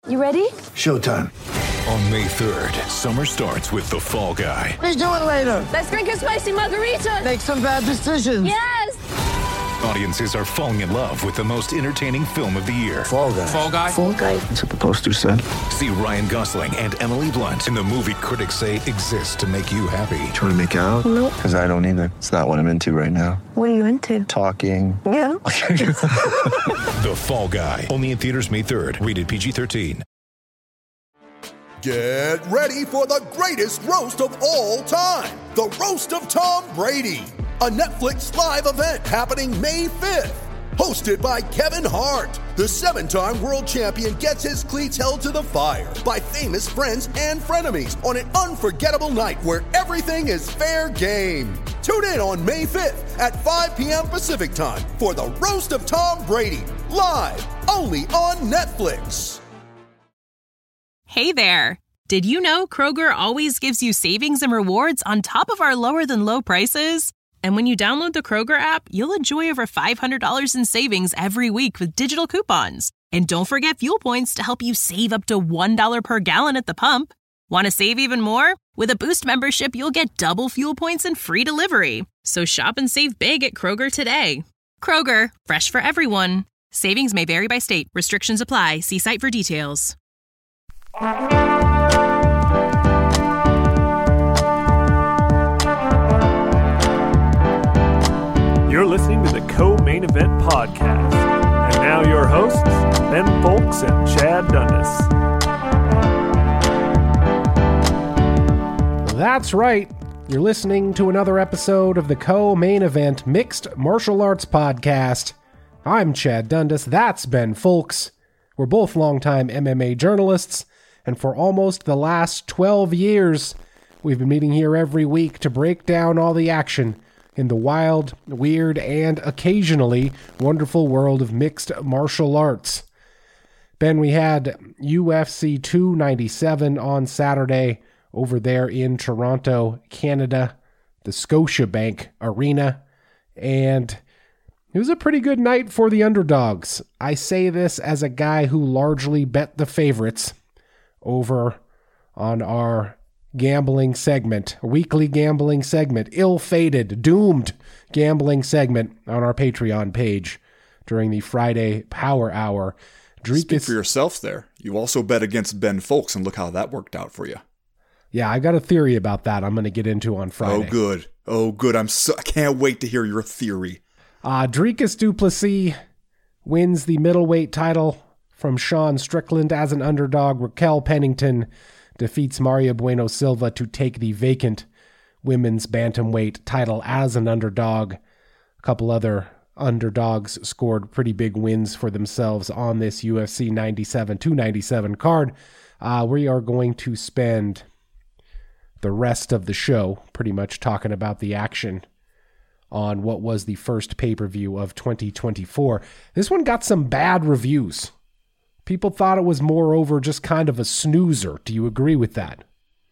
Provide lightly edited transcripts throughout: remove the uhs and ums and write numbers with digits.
You ready? Showtime. On May 3rd, summer starts with The Fall Guy. Let's do it later. Let's drink a spicy margarita. Make some bad decisions. Yes! Audiences are falling in love with the most entertaining film of the year. Fall Guy. Fall Guy? Fall Guy. That's what the poster said. See Ryan Gosling and Emily Blunt in the movie critics say exists to make you happy. Trying to make it out? Nope. Because I don't either. It's not what I'm into right now. What are you into? Talking. Yeah. The Fall Guy. Only in theaters May 3rd. Rated PG-13. Get ready for the greatest roast of all time. The Roast of Tom Brady. A Netflix live event happening May 5th. Hosted by Kevin Hart. The 7-time world champion gets his cleats held to the fire by famous friends and frenemies on an unforgettable night where everything is fair game. Tune in on May 5th at 5 p.m. Pacific time for the Roast of Tom Brady. Live only on Netflix. Hey there! Did you know Kroger always gives you savings and rewards on top of our lower-than-low prices? And when you download the Kroger app, you'll enjoy over $500 in savings every week with digital coupons. And don't forget Fuel Points to help you save up to $1 per gallon at the pump. Want to save even more? With a Boost membership, you'll get double Fuel Points and free delivery. So shop and save big at Kroger today. Kroger, fresh for everyone. Savings may vary by state. Restrictions apply. See site for details. You're listening to the Co-Main Event Podcast. And now your hosts, Ben Folks and Chad Dundas. That's right. You're listening to another episode of the Co-Main Event Mixed Martial Arts Podcast. I'm Chad Dundas. That's Ben Folks. We're both longtime MMA journalists, and for almost the last 12 years, we've been meeting here every week to break down all the action in the wild, weird, and occasionally wonderful world of mixed martial arts. Ben, we had UFC 297 on Saturday over there in Toronto, Canada, the Scotiabank Arena, and it was a pretty good night for the underdogs. I say this as a guy who largely bet the favorites over on our gambling segment, a weekly gambling segment, ill-fated, doomed gambling segment on our Patreon page during the Friday Power Hour. Speak for yourself there. You also bet against Ben Folks, and look how that worked out for you. Yeah, I got a theory about that I'm going to get into on Friday. Oh, good. I can't wait to hear your theory. Dricus du Plessis wins the middleweight title from Sean Strickland as an underdog. Raquel Pennington defeats Maria Bueno Silva to take the vacant women's bantamweight title as an underdog. A couple other underdogs scored pretty big wins for themselves on this UFC 297 card. We are going to spend the rest of the show pretty much talking about the action on what was the first pay-per-view of 2024. This one got some bad reviews. People thought it was moreover just kind of a snoozer. Do you agree with that?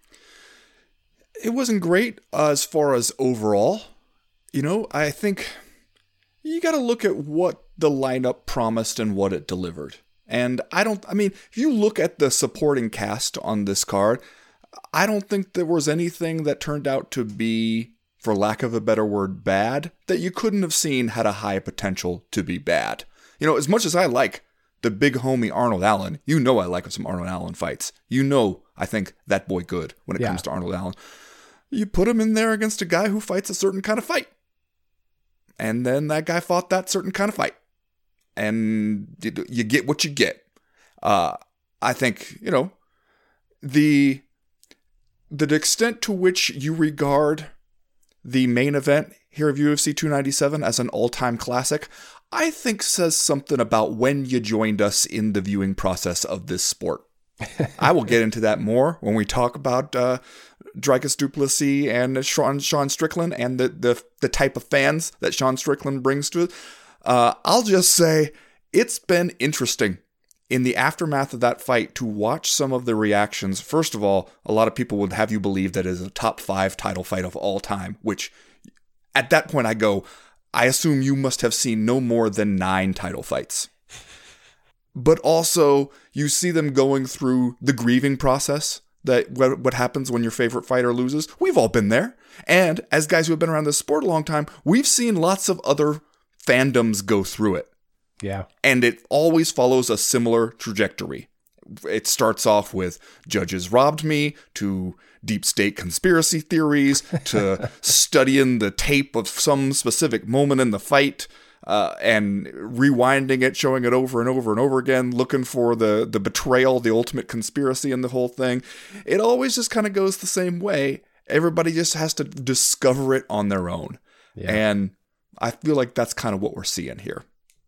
It wasn't great as far as overall. You know, I think you got to look at what the lineup promised and what it delivered. And if you look at the supporting cast on this card, I don't think there was anything that turned out to be, for lack of a better word, bad, that you couldn't have seen had a high potential to be bad. You know, as much as I like the big homie Arnold Allen, you know I like some Arnold Allen fights. You know I think that boy good when it comes to Arnold Allen. You put him in there against a guy who fights a certain kind of fight. And then that guy fought that certain kind of fight. And you get what you get. I think, you know, the extent to which you regard the main event here of UFC 297 as an all-time classic, I think says something about when you joined us in the viewing process of this sport. I will get into that more when we talk about Dricus du Plessis and Sean Strickland and the type of fans that Sean Strickland brings to it. I'll just say it's been interesting in the aftermath of that fight to watch some of the reactions. First of all, a lot of people would have you believe that it is a top 5 title fight of all time, which at that point I assume you must have seen no more than 9 title fights. but also you see them going through the grieving process, that what happens when your favorite fighter loses. We've all been there. And as guys who have been around this sport a long time, we've seen lots of other fandoms go through it. Yeah. And it always follows a similar trajectory. It starts off with judges robbed me, to deep state conspiracy theories, to studying the tape of some specific moment in the fight, and rewinding it, showing it over and over and over again, looking for the betrayal, the ultimate conspiracy in the whole thing. It always just kind of goes the same way. Everybody just has to discover it on their own. Yeah. And I feel like that's kind of what we're seeing here.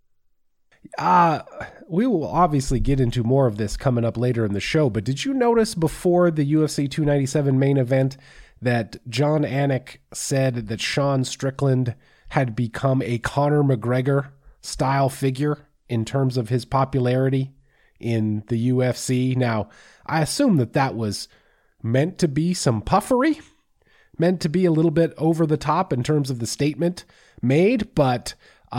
We will obviously get into more of this coming up later in the show, but did you notice before the UFC 297 main event that John Anik said that Sean Strickland had become a Conor McGregor style figure in terms of his popularity in the UFC? Now, I assume that was meant to be some puffery, meant to be a little bit over the top in terms of the statement made, but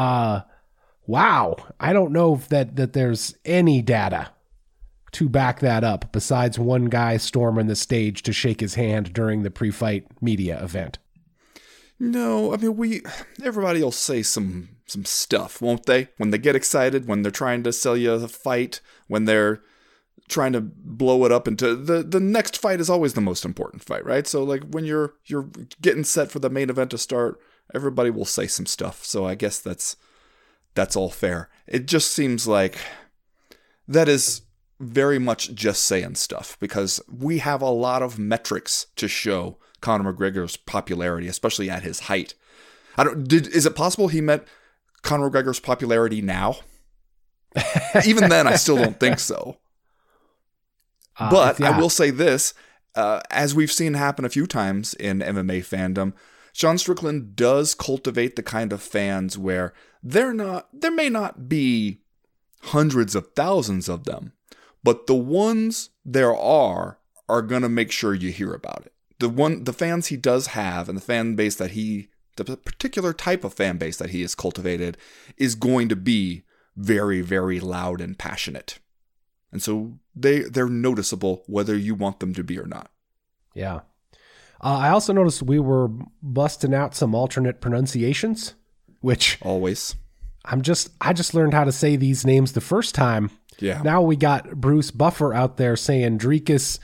wow, I don't know if that there's any data to back that up besides one guy storming the stage to shake his hand during the pre-fight media event. No, I mean, everybody will say some stuff, won't they? When they get excited, when they're trying to sell you a fight, when they're trying to blow it up into the next fight is always the most important fight, right? So like when you're getting set for the main event to start, everybody will say some stuff. So I guess that's all fair. It just seems like that is very much just saying stuff, because we have a lot of metrics to show Conor McGregor's popularity, especially at his height. Is it possible he met Conor McGregor's popularity now? Even then, I still don't think so. But yeah. I will say this, as we've seen happen a few times in MMA fandom, Sean Strickland does cultivate the kind of fans where there may not be hundreds of thousands of them, but the ones there are going to make sure you hear about it. The fans he does have, and the fan base the particular type of fan base that he has cultivated is going to be very, very loud and passionate. And so they're noticeable whether you want them to be or not. Yeah. I also noticed we were busting out some alternate pronunciations, which always. I just learned how to say these names the first time. Yeah. Now we got Bruce Buffer out there saying Dricus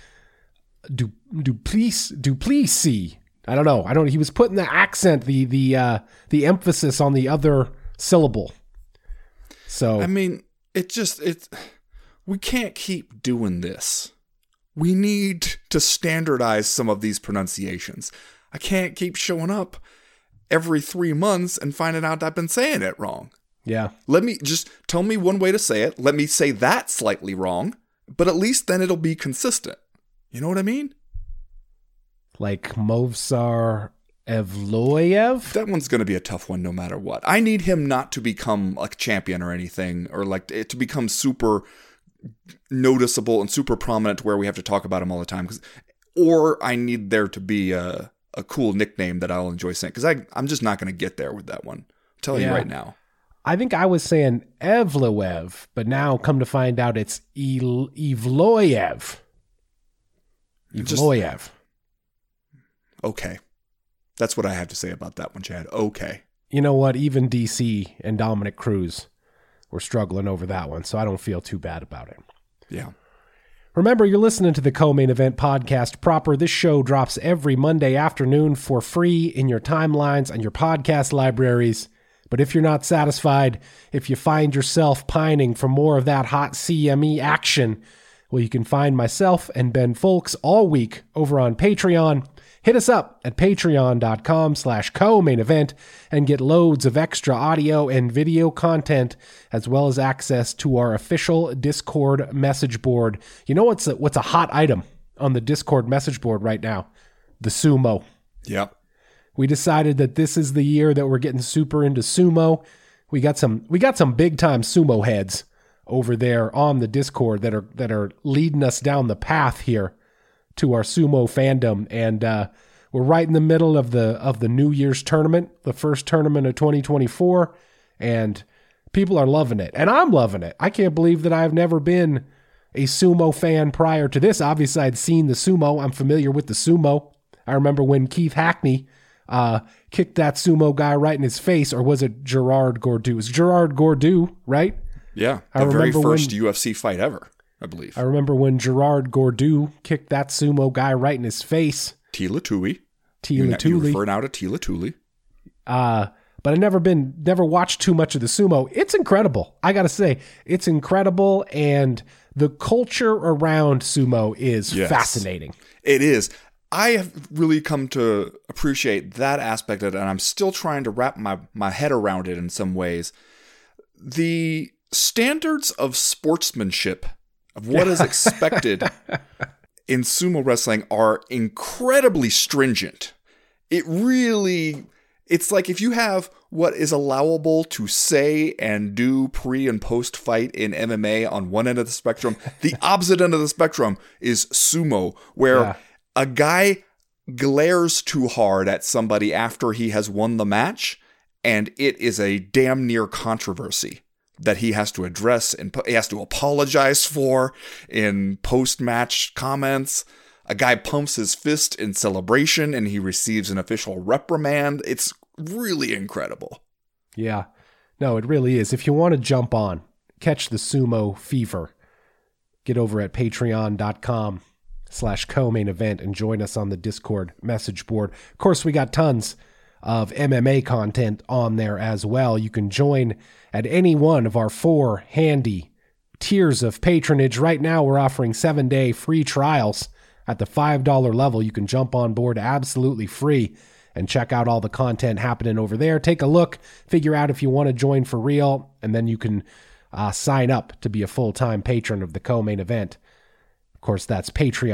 Duplessis. I don't know. He was putting the accent, the emphasis on the other syllable. So I mean, we can't keep doing this. We need to standardize some of these pronunciations. I can't keep showing up every 3 months and finding out I've been saying it wrong. Yeah. Just tell me one way to say it. Let me say that slightly wrong, but at least then it'll be consistent. You know what I mean? Like Movsar Evloev? That one's going to be a tough one no matter what. I need him not to become like champion or anything, or like it to become super noticeable and super prominent where we have to talk about him all the time. Or I need there to be a cool nickname that I'll enjoy saying, because I'm just not going to get there with that one. I'm telling you right now. I think I was saying Evloev, but now come to find out it's Evloev. Evloev. Okay. That's what I have to say about that one, Chad. Okay. You know what? Even DC and Dominic Cruz were struggling over that one, so I don't feel too bad about it. Yeah. Remember, you're listening to the Co-Main Event podcast proper. This show drops every Monday afternoon for free in your timelines and your podcast libraries. But if you're not satisfied, if you find yourself pining for more of that hot CME action, well, you can find myself and Ben Folks all week over on Patreon. Hit us up at patreon.com/co-main-event and get loads of extra audio and video content, as well as access to our official Discord message board. You know what's a hot item on the Discord message board right now? The sumo. Yep. We decided that this is the year that we're getting super into sumo. We got some big time sumo heads over there on the Discord that are leading us down the path here to our sumo fandom, and we're right in the middle of the New Year's tournament, the first tournament of 2024, and People are loving it, and I'm loving it. I can't believe that I've never been a sumo fan prior to this. Obviously, I'd seen the sumo. I'm familiar with the sumo. I remember when Keith Hackney kicked that sumo guy right in his face, or was it Gerard Gordeau? It was Gerard Gordeau, right? Yeah, the very first UFC fight ever, I believe. I remember when Gerard Gordeau kicked that sumo guy right in his face. Tila Tuli. You refer now to Tila Tuli. But I've never watched too much of the sumo. It's incredible. I got to say, it's incredible. And the culture around sumo is fascinating. It is. I have really come to appreciate that aspect of it, and I'm still trying to wrap my head around it in some ways. The standards of sportsmanship, of what is expected in sumo wrestling, are incredibly stringent. It's like if you have what is allowable to say and do pre and post fight in MMA on one end of the spectrum, the opposite end of the spectrum is sumo, where a guy glares too hard at somebody after he has won the match, and it is a damn near controversy that he has to address and he has to apologize for in post-match comments. A guy pumps his fist in celebration and he receives an official reprimand. It's really incredible. Yeah. No, it really is. If you want to jump on, catch the sumo fever, get over at patreon.com/co-main event and join us on the Discord message board. Of course, we got tons of MMA content on there as well. You can join at any one of our 4 handy tiers of patronage. Right now, we're offering 7-day free trials. At the $5 level, you can jump on board absolutely free and check out all the content happening over there. Take a look, figure out if you want to join for real, and then you can sign up to be a full-time patron of the co-main event. Of course, that's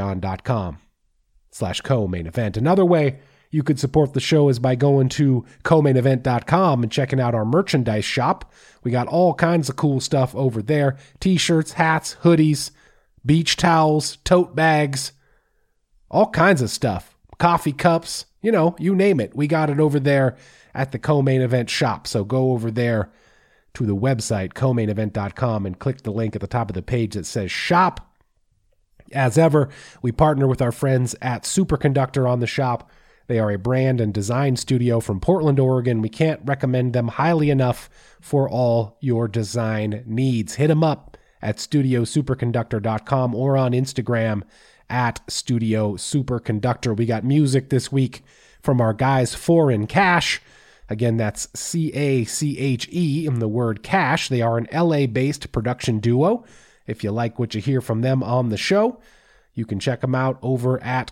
patreon.com/co-main event. Another way you could support the show is by going to comainevent.com and checking out our merchandise shop. We got all kinds of cool stuff over there. T-shirts, hats, hoodies, beach towels, tote bags, all kinds of stuff. Coffee cups, you name it. We got it over there at the Co-Main Event shop. So go over there to the website, comainevent.com, and click the link at the top of the page that says shop. As ever, we partner with our friends at Superconductor on the shop. They are a brand and design studio from Portland, Oregon. We can't recommend them highly enough for all your design needs. Hit them up at studiosuperconductor.com or on Instagram at Studio Superconductor. We got music this week from our guys Foreign Cash. Again, that's C-A-C-H-E in the word cash. They are an LA-based production duo. If you like what you hear from them on the show, you can check them out over at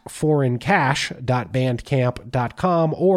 foreigncash.bandcamp.com or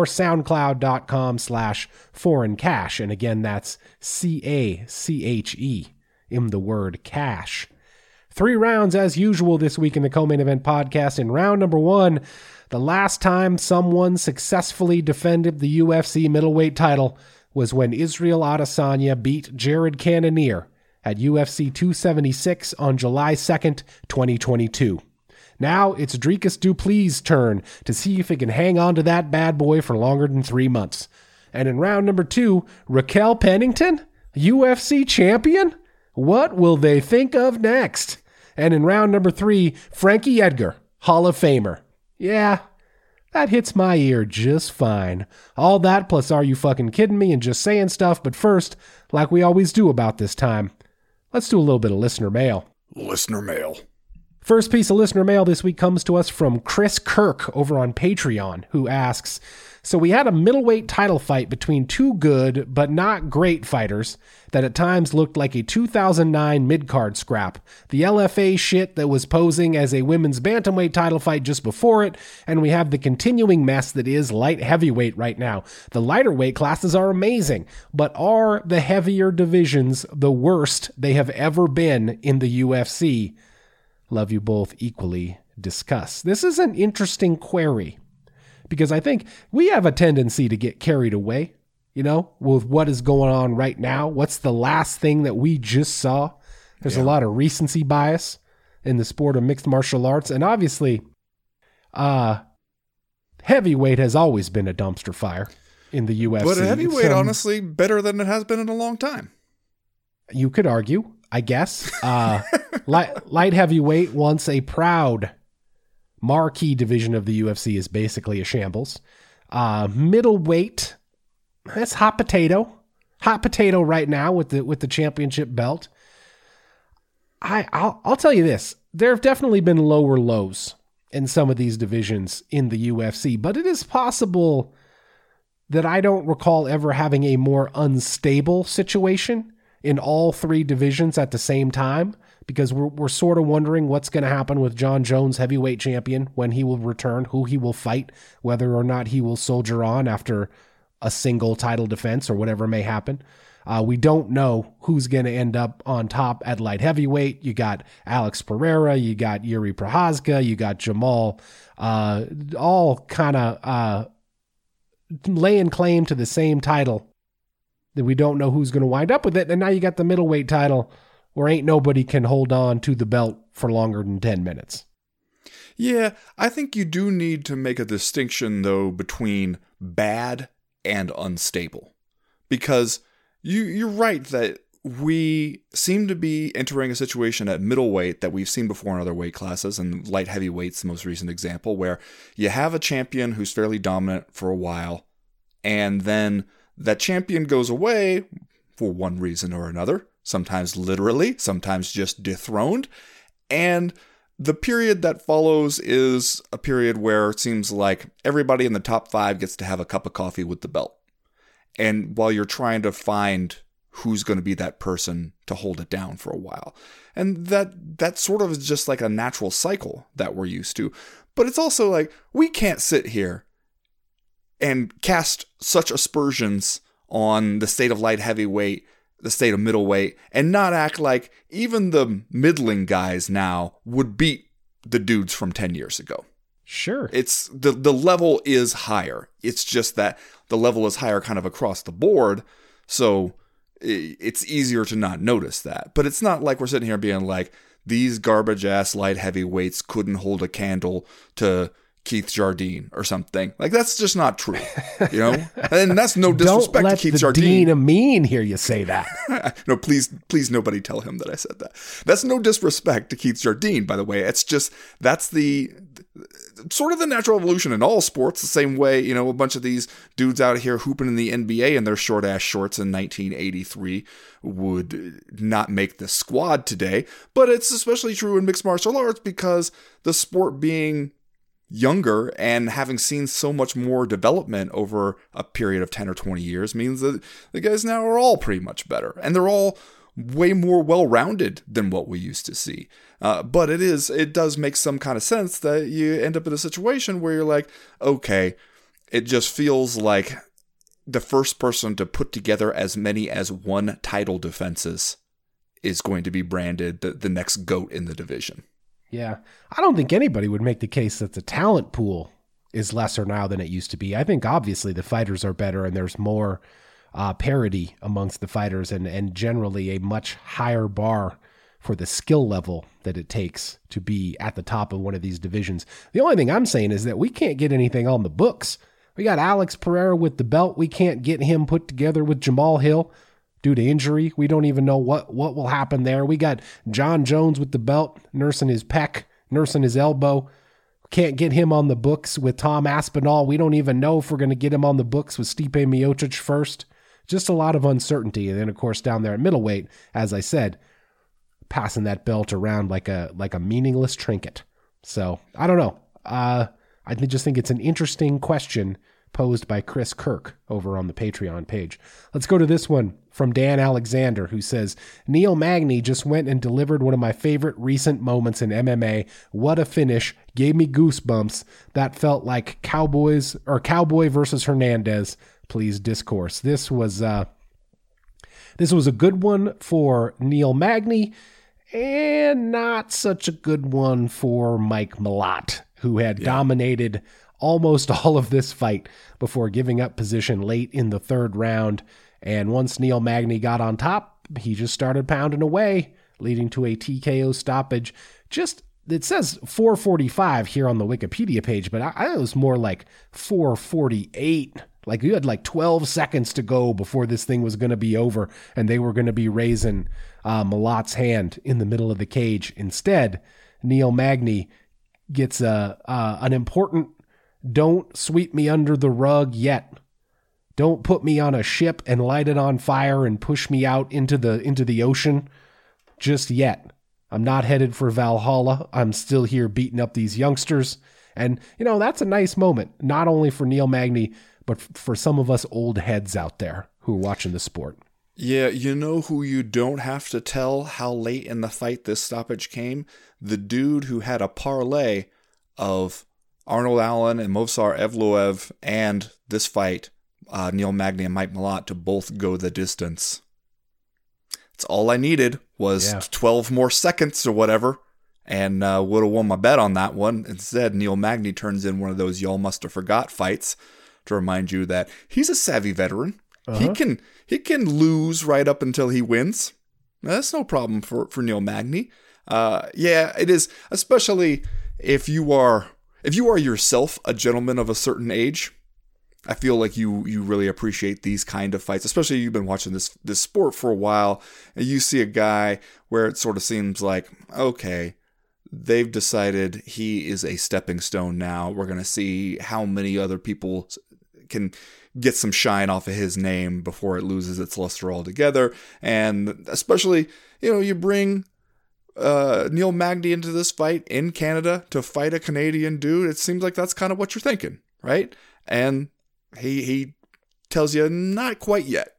soundcloud.com/foreigncash. And again, that's C-A-C-H-E in the word cash. 3 rounds as usual this week in the Co-Main Event podcast. In round number 1, the last time someone successfully defended the UFC middleweight title was when Israel Adesanya beat Jared Cannonier at UFC 276 on July 2nd, 2022. Now it's Dricus Du Plessis' turn to see if he can hang on to that bad boy for longer than 3 months. And in round number 2, Raquel Pennington, UFC champion? What will they think of next? And in round number 3, Frankie Edgar, Hall of Famer. Yeah, that hits my ear just fine. All that plus Are You Fucking Kidding Me and Just Saying Stuff. But first, like we always do about this time, let's do a little bit of listener mail. Listener mail. First piece of listener mail this week comes to us from Chris Kirk over on Patreon, who asks, so we had a middleweight title fight between 2 good but not great fighters that at times looked like a 2009 mid-card scrap. The LFA shit that was posing as a women's bantamweight title fight just before it, and we have the continuing mess that is light heavyweight right now. The lighter weight classes are amazing, but are the heavier divisions the worst they have ever been in the UFC? Love you both equally. Discuss. This is an interesting query because I think we have a tendency to get carried away, with what is going on right now. What's the last thing that we just saw? There's a lot of recency bias in the sport of mixed martial arts. And obviously, heavyweight has always been a dumpster fire in the UFC. But heavyweight, honestly, better than it has been in a long time. You could argue, I guess. Light heavyweight, once a proud marquee division of the UFC, is basically a shambles. Middleweight, that's hot potato. Hot potato right now with the championship belt. I'll tell you this. There have definitely been lower lows in some of these divisions in the UFC, but it is possible that I don't recall ever having a more unstable situation in all three divisions at the same time, because we're sort of wondering what's going to happen with Jon Jones, heavyweight champion, when he will return, who he will fight, whether or not he will soldier on after a single title defense or whatever may happen. We don't know who's going to end up on top at light heavyweight. You got Alex Pereira, you got Yuri Prochazka, you got Jamal, all kind of laying claim to the same title that we don't know who's going to wind up with it. And now you got the middleweight title where ain't nobody can hold on to the belt for longer than 10 minutes. Yeah, I think you do need to make a distinction, though, between bad and unstable. Because you're right that we seem to be entering a situation at middleweight that we've seen before in other weight classes, and light heavyweight's the most recent example, where you have a champion who's fairly dominant for a while, and then that champion goes away for one reason or another, sometimes literally, sometimes just dethroned, and the period that follows is a period where it seems like everybody in the top 5 gets to have a cup of coffee with the belt. And while you're trying to find who's going to be that person to hold it down for a while. And that sort of is just like a natural cycle that we're used to. But it's also like, we can't sit here and cast such aspersions on the state of light heavyweight, the state of middleweight, and not act like even the middling guys now would beat the dudes from 10 years ago. Sure. It's the level is higher. It's just that the level is higher kind of across the board. So it's easier to not notice that. But it's not like we're sitting here being like, these garbage ass light heavyweights couldn't hold a candle to Keith Jardine or something. Like, that's just not true, you know? And that's no disrespect to Keith Jardine. Don't let the Dean Amin hear you say that. No, please nobody tell him that I said that. That's no disrespect to Keith Jardine, by the way. It's just, that's the sort of the natural evolution in all sports, the same way, you know, a bunch of these dudes out here hooping in the NBA in their short ass shorts in 1983 would not make the squad today. But it's especially true in mixed martial arts because the sport being younger and having seen so much more development over a period of 10 or 20 years means that the guys now are all pretty much better, and they're all way more well-rounded than what we used to see. But it does make some kind of sense that you end up in a situation where you're like, okay, it just feels like the first person to put together as many as one title defenses is going to be branded the next GOAT in the division. Yeah. I don't think anybody would make the case that the talent pool is lesser now than it used to be. I think obviously the fighters are better and there's more parity amongst the fighters and generally a much higher bar for the skill level that it takes to be at the top of one of these divisions. The only thing I'm saying is that we can't get anything on the books. We got Alex Pereira with the belt. We can't get him put together with Jamal Hill due to injury. We don't even know what will happen there. We got Jon Jones with the belt, nursing his pec, nursing his elbow. Can't get him on the books with Tom Aspinall. We don't even know if we're going to get him on the books with Stipe Miocic first. Just a lot of uncertainty. And then, of course, down there at middleweight, as I said, passing that belt around like a meaningless trinket. So, I don't know. I just think it's an interesting question posed by Chris Kirk over on the Patreon page. Let's go to this one from Dan Alexander, who says, Neil Magny just went and delivered one of my favorite recent moments in MMA. What a finish. Gave me goosebumps. That felt like Cowboy versus Hernandez. Please discourse. This was a good one for Neil Magny and not such a good one for Mike Malott, who had dominated almost all of this fight before giving up position late in the third round. And once Neil Magny got on top, he just started pounding away, leading to a TKO stoppage. Just it says 4:45 here on the Wikipedia page, but I it was more like 4:48. Like you had like 12 seconds to go before this thing was going to be over, and they were going to be raising Malat's hand in the middle of the cage. Instead, Neil Magny gets an important "Don't sweep me under the rug yet. Don't put me on a ship and light it on fire and push me out into the ocean just yet. I'm not headed for Valhalla. I'm still here beating up these youngsters." And, that's a nice moment, not only for Neil Magny, but for some of us old heads out there who are watching the sport. Yeah, you know who you don't have to tell how late in the fight this stoppage came? The dude who had a parlay of Arnold Allen and Movsar Evloev and this fight, Neil Magny and Mike Malott, to both go the distance. It's all I needed was 12 more seconds or whatever, and would have won my bet on that one. Instead, Neil Magny turns in one of those y'all must have forgot fights to remind you that he's a savvy veteran. Uh-huh. He can lose right up until he wins. That's no problem for Neil Magny. Yeah, it is, especially if you are yourself a gentleman of a certain age. I feel like you really appreciate these kind of fights, especially you've been watching this sport for a while, and you see a guy where it sort of seems like, okay, they've decided he is a stepping stone now. We're going to see how many other people can get some shine off of his name before it loses its luster altogether. And especially, you bring Neil Magny into this fight in Canada to fight a Canadian dude. It seems like that's kind of what you're thinking, right? And he tells you, not quite yet.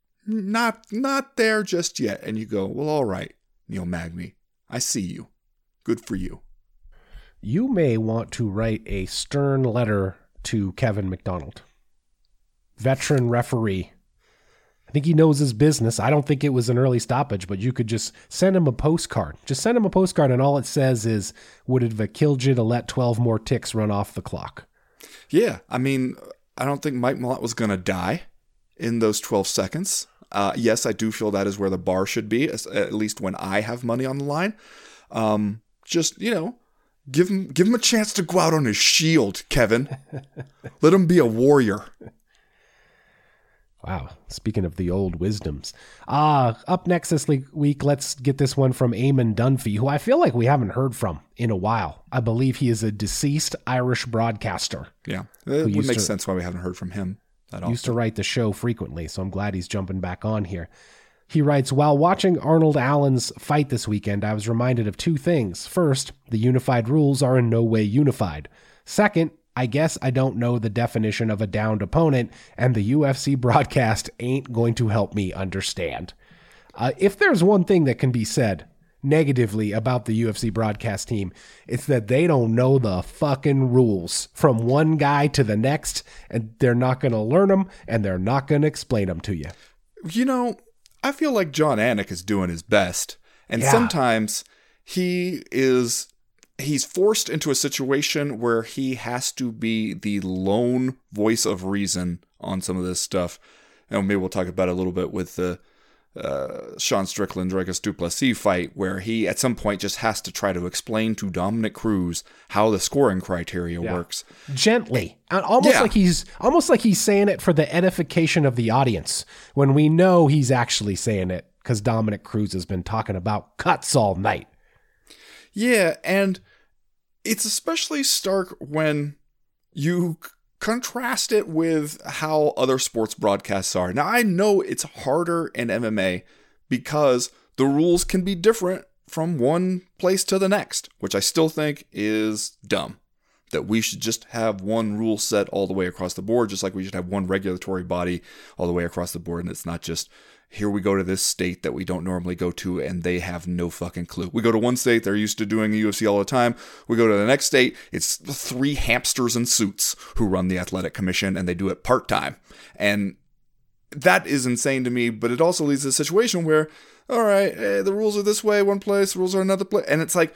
Not there just yet. And you go, well, all right, Neil Magny, I see you. Good for you. You may want to write a stern letter to Kevin McDonald, veteran referee. I think he knows his business. I don't think it was an early stoppage, but you could just send him a postcard. Just send him a postcard, and all it says is, would it have killed you to let 12 more ticks run off the clock? Yeah, I mean, I don't think Mike Malott was going to die in those 12 seconds. Yes, I do feel that is where the bar should be, at least when I have money on the line. Just, give him a chance to go out on his shield, Kevin. Let him be a warrior. Wow. Speaking of the old wisdoms. Up next this week, let's get this one from Eamon Dunphy, who I feel like we haven't heard from in a while. I believe he is a deceased Irish broadcaster. Yeah. It would make sense why we haven't heard from him that often. Used to write the show frequently, so I'm glad he's jumping back on here. He writes, while watching Arnold Allen's fight this weekend, I was reminded of two things. First, the unified rules are in no way unified. Second, I guess I don't know the definition of a downed opponent, and the UFC broadcast ain't going to help me understand. If there's one thing that can be said negatively about the UFC broadcast team, it's that they don't know the fucking rules from one guy to the next, and they're not going to learn them, and they're not going to explain them to you. I feel like John Anik is doing his best, and sometimes he's forced into a situation where he has to be the lone voice of reason on some of this stuff. And maybe we'll talk about it a little bit with the Sean Strickland, Dricus du Plessis fight, where he at some point just has to try to explain to Dominic Cruz how the scoring criteria works. Gently. Almost like he's saying it for the edification of the audience, when we know he's actually saying it because Dominic Cruz has been talking about cuts all night. Yeah, and it's especially stark when you contrast it with how other sports broadcasts are. Now, I know it's harder in MMA because the rules can be different from one place to the next, which I still think is dumb. That we should just have one rule set all the way across the board, just like we should have one regulatory body all the way across the board, and it's not just, here we go to this state that we don't normally go to, and they have no fucking clue. We go to one state, they're used to doing the UFC all the time. We go to the next state, it's 3 hamsters in suits who run the athletic commission, and they do it part-time. And that is insane to me, but it also leads to a situation where, all right, the rules are this way one place, the rules are another place. And it's like,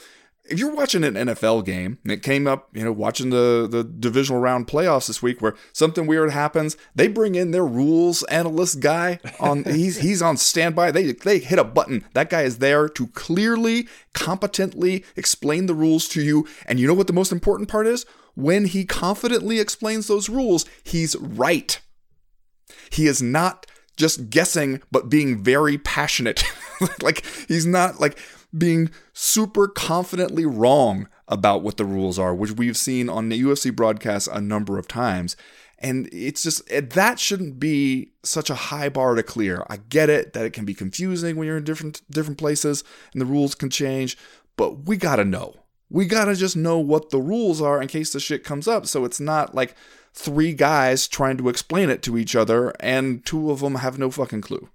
if you're watching an NFL game, and it came up, watching the divisional round playoffs this week where something weird happens, they bring in their rules analyst guy on, he's on standby. They hit a button. That guy is there to clearly, competently explain the rules to you. And you know what the most important part is? When he confidently explains those rules, he's right. He is not just guessing, but being very passionate. Like, he's not like being super confidently wrong about what the rules are, which we've seen on the UFC broadcasts a number of times. And it's just, that shouldn't be such a high bar to clear. I get it that it can be confusing when you're in different places and the rules can change, but we gotta know. We gotta just know what the rules are in case the shit comes up, so it's not like 3 guys trying to explain it to each other and 2 of them have no fucking clue.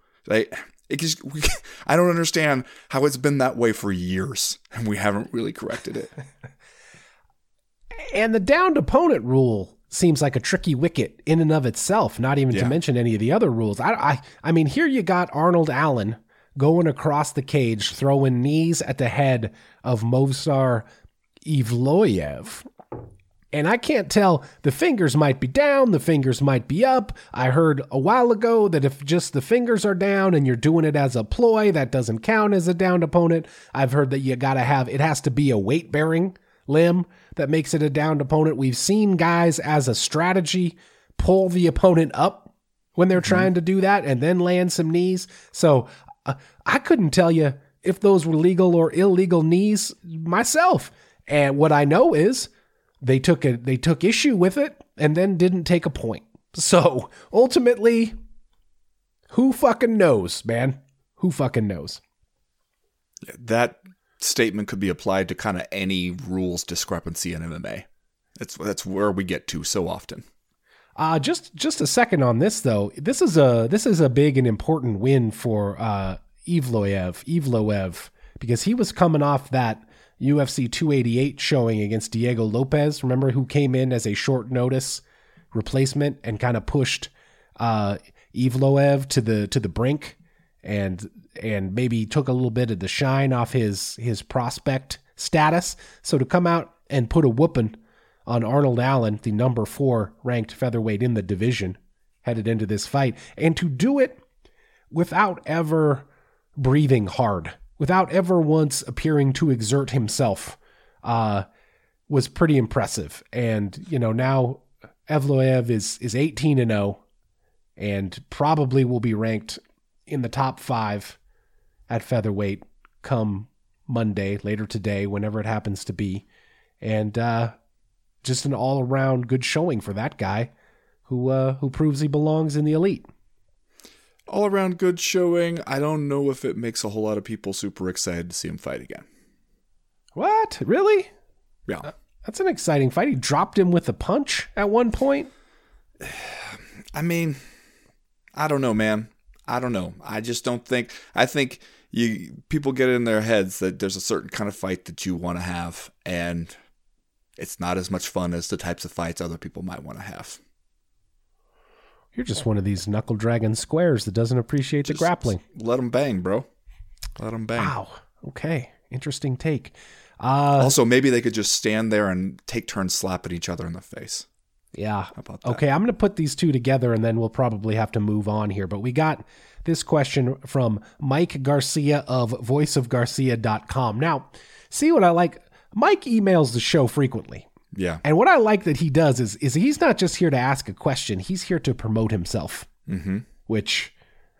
I don't understand how it's been that way for years and we haven't really corrected it. And the downed opponent rule seems like a tricky wicket in and of itself, not even to mention any of the other rules. I mean, here you got Arnold Allen going across the cage, throwing knees at the head of Movsar Evloev. And I can't tell, the fingers might be down, the fingers might be up. I heard a while ago that if just the fingers are down and you're doing it as a ploy, that doesn't count as a downed opponent. I've heard that you gotta have, it has to be a weight-bearing limb that makes it a downed opponent. We've seen guys as a strategy pull the opponent up when they're trying to do that and then land some knees. So I couldn't tell you if those were legal or illegal knees myself. And what I know is they took issue with it and then didn't take a point. So ultimately, who fucking knows, man? Who fucking knows? That statement could be applied to kind of any rules discrepancy in MMA. That's where we get to so often. Just a second on this though. This is a big and important win for Evloev, because he was coming off that UFC 288 showing against Diego Lopez. Remember, who came in as a short notice replacement and kind of pushed Evloev to the brink and maybe took a little bit of the shine off his prospect status. So to come out and put a whooping on Arnold Allen, the number 4 ranked featherweight in the division, headed into this fight, and to do it without ever breathing hard, without ever once appearing to exert himself, was pretty impressive. And, now Evloev is 18-0 and probably will be ranked in the top 5 at featherweight come Monday, later today, whenever it happens to be. And just an all-around good showing for that guy who proves he belongs in the elite. All around good showing. I don't know if it makes a whole lot of people super excited to see him fight again. What? Really? Yeah. That's an exciting fight. He dropped him with a punch at one point. I mean, I don't know, man. I don't know. I just don't think. I think people get in their heads that there's a certain kind of fight that you want to have, and it's not as much fun as the types of fights other people might want to have. You're just one of these knuckle dragon squares that doesn't appreciate the grappling. Let them bang, bro. Let them bang. Wow. Okay. Interesting take. Also, maybe they could just stand there and take turns slapping each other in the face. Yeah. How about that? Okay, I'm going to put these two together and then we'll probably have to move on here. But we got this question from Mike Garcia of voiceofgarcia.com. Now, see what I like? Mike emails the show frequently. Yeah. And what I like that he does is he's not just here to ask a question. He's here to promote himself, which